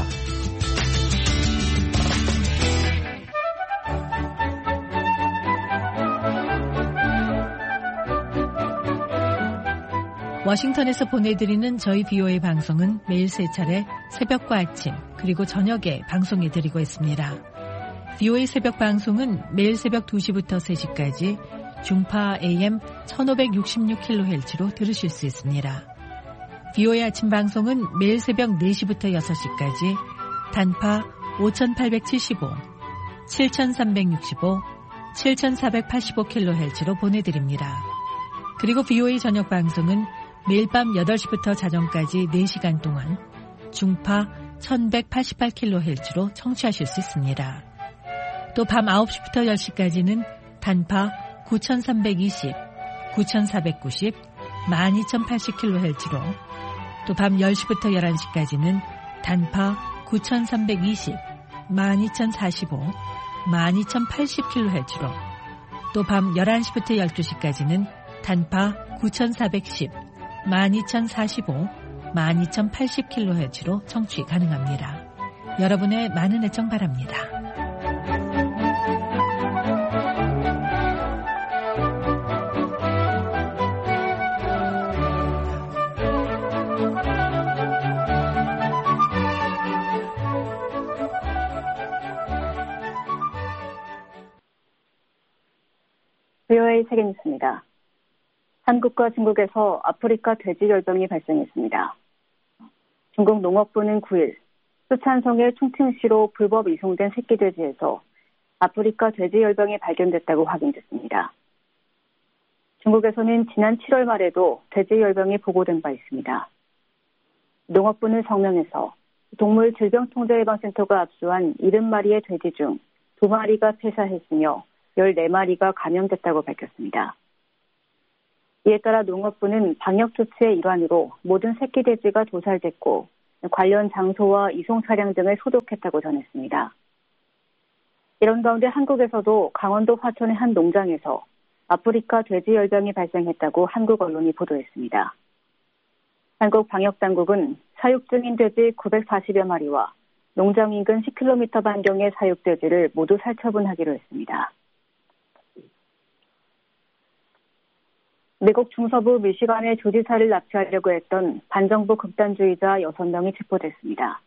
워싱턴에서 보내드리는 저희 VOA 방송은 매일 3차례 새벽과 아침 그리고 저녁에 방송해드리고 있습니다. VOA 새벽 방송은 매일 새벽 2시부터 3시까지 중파 AM 1566kHz로 들으실 수 있습니다. VOA 아침 방송은 매일 새벽 4시부터 6시까지 단파 5875, 7365, 7485kHz로 보내드립니다. 그리고 VOA 저녁 방송은 매일 밤 8시부터 자정까지 4시간 동안 중파 1188kHz로 청취하실 수 있습니다. 또 밤 9시부터 10시까지는 단파 9320, 9490, 12080kHz로 또 밤 10시부터 11시까지는 단파 9320, 12045, 12080kHz로 또 밤 11시부터 12시까지는 단파 9410, 12045, 12080kHz로 청취 가능합니다. 여러분의 많은 애청 바랍니다. VOA 세계뉴스입니다. 한국과 중국에서 아프리카 돼지열병이 발생했습니다. 중국 농업부는 9일 쓰촨성의 충칭시로 불법 이송된 새끼돼지에서 아프리카 돼지열병이 발견됐다고 확인됐습니다. 중국에서는 지난 7월 말에도 돼지열병이 보고된 바 있습니다. 농업부는 성명에서 동물질병통제예방센터가 압수한 70마리의 돼지 중 2마리가 폐사했으며 14마리가 감염됐다고 밝혔습니다. 이에 따라 농업부는 방역 조치의 일환으로 모든 새끼 돼지가 도살됐고 관련 장소와 이송 차량 등을 소독했다고 전했습니다. 이런 가운데 한국에서도 강원도 화천의 한 농장에서 아프리카 돼지열병이 발생했다고 한국 언론이 보도했습니다. 한국 방역당국은 사육 중인 돼지 940여 마리와 농장 인근 10km 반경의 사육돼지를 모두 살처분하기로 했습니다. 미국 중서부 미시간의 주지사를 납치하려고 했던 반정부 극단주의자 6명이 체포됐습니다.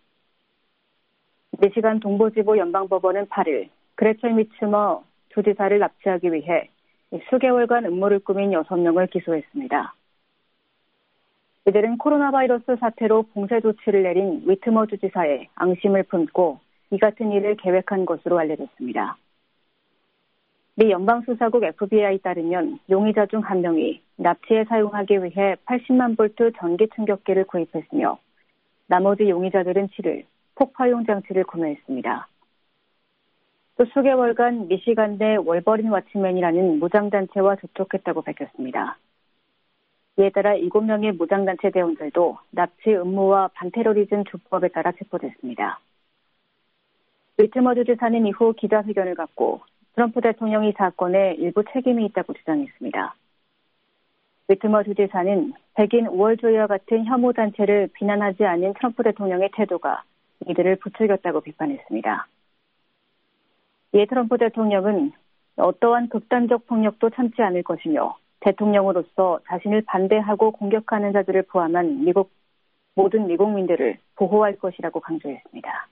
미시간 동부지부 연방법원은 8일 그레첼 미츠머 주지사를 납치하기 위해 수개월간 음모를 꾸민 6명을 기소했습니다. 이들은 코로나 바이러스 사태로 봉쇄 조치를 내린 위트머 주지사에 앙심을 품고 이 같은 일을 계획한 것으로 알려졌습니다. 미 연방수사국 FBI에 따르면 용의자 중 한 명이 납치에 사용하기 위해 80만 볼트 전기 충격기를 구입했으며 나머지 용의자들은 7일 폭파용 장치를 구매했습니다. 또 수개월간 미시간 내 월버린 와치맨이라는 무장단체와 접촉했다고 밝혔습니다. 이에 따라 7명의 무장단체 대원들도 납치 음모와 반테러리즘 주법에 따라 체포됐습니다. 위트머 주지사는 이후 기자회견을 갖고 트럼프 대통령이 이 사건에 일부 책임이 있다고 주장했습니다. 위트머 주지사는 백인 우월주의와 같은 혐오 단체를 비난하지 않은 트럼프 대통령의 태도가 이들을 부추겼다고 비판했습니다. 이에 트럼프 대통령은 어떠한 극단적 폭력도 참지 않을 것이며 대통령으로서 자신을 반대하고 공격하는 자들을 포함한 모든 미국민들을 보호할 것이라고 강조했습니다.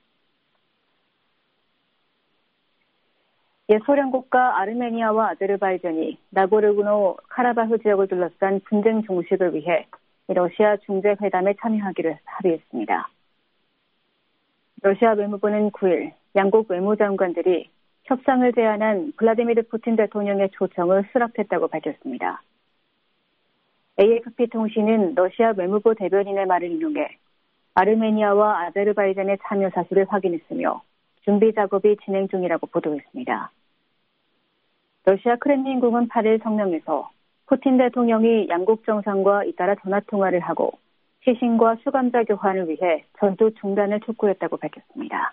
옛 소련 국가 아르메니아와 아제르바이잔이 나고르노 카라바흐 지역을 둘러싼 분쟁 종식을 위해 러시아 중재회담에 참여하기로 합의했습니다. 러시아 외무부는 9일 양국 외무장관들이 협상을 제안한 블라디미르 푸틴 대통령의 초청을 수락했다고 밝혔습니다. AFP 통신은 러시아 외무부 대변인의 말을 인용해 아르메니아와 아제르바이잔의 참여 사실을 확인했으며 준비 작업이 진행 중이라고 보도했습니다. 러시아 크렘린궁은 8일 성명에서 푸틴 대통령이 양국 정상과 잇따라 전화통화를 하고 시신과 수감자 교환을 위해 전투 중단을 촉구했다고 밝혔습니다.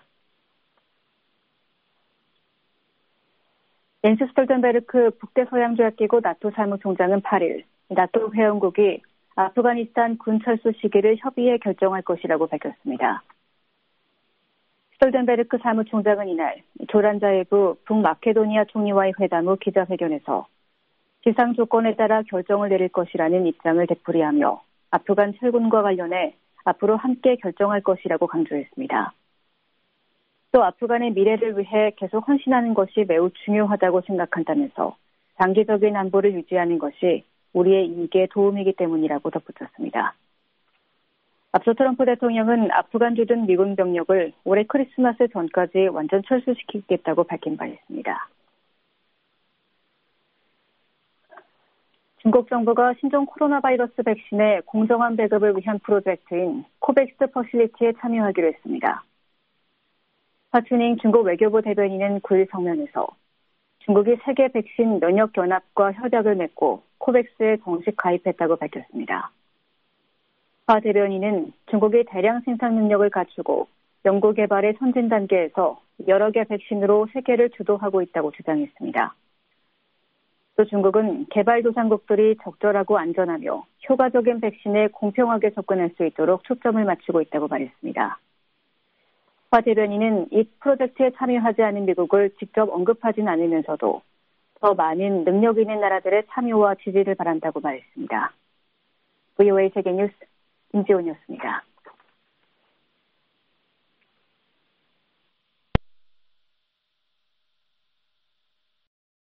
옌스 스톨텐베르크 북대서양조약기구 나토 사무총장은 8일 나토 회원국이 아프가니스탄 군 철수 시기를 협의해 결정할 것이라고 밝혔습니다. 스톨텐베르크 사무총장은 이날 조란자예브 북마케도니아 총리와의 회담 후 기자회견에서 지상 조건에 따라 결정을 내릴 것이라는 입장을 되풀이하며 아프간 철군과 관련해 앞으로 함께 결정할 것이라고 강조했습니다. 또 아프간의 미래를 위해 계속 헌신하는 것이 매우 중요하다고 생각한다면서 장기적인 안보를 유지하는 것이 우리의 이익에 도움이기 때문이라고 덧붙였습니다. 앞서 트럼프 대통령은 아프간 주둔 미군 병력을 올해 크리스마스 전까지 완전 철수시키겠다고 밝힌 바 있습니다. 중국 정부가 신종 코로나 바이러스 백신의 공정한 배급을 위한 프로젝트인 코백스 퍼실리티에 참여하기로 했습니다. 화춘잉 중국 외교부 대변인은 9일 성명에서 중국이 세계 백신 면역연합과 협약을 맺고 코백스에 정식 가입했다고 밝혔습니다. 화 대변인은 중국이 대량 생산 능력을 갖추고 연구개발의 선진 단계에서 여러 개 백신으로 세계를 주도하고 있다고 주장했습니다. 또 중국은 개발도상국들이 적절하고 안전하며 효과적인 백신에 공평하게 접근할 수 있도록 초점을 맞추고 있다고 말했습니다. 화 대변인은 이 프로젝트에 참여하지 않은 미국을 직접 언급하진 않으면서도 더 많은 능력 있는 나라들의 참여와 지지를 바란다고 말했습니다. VOA 세계뉴스 김지원이었습니다.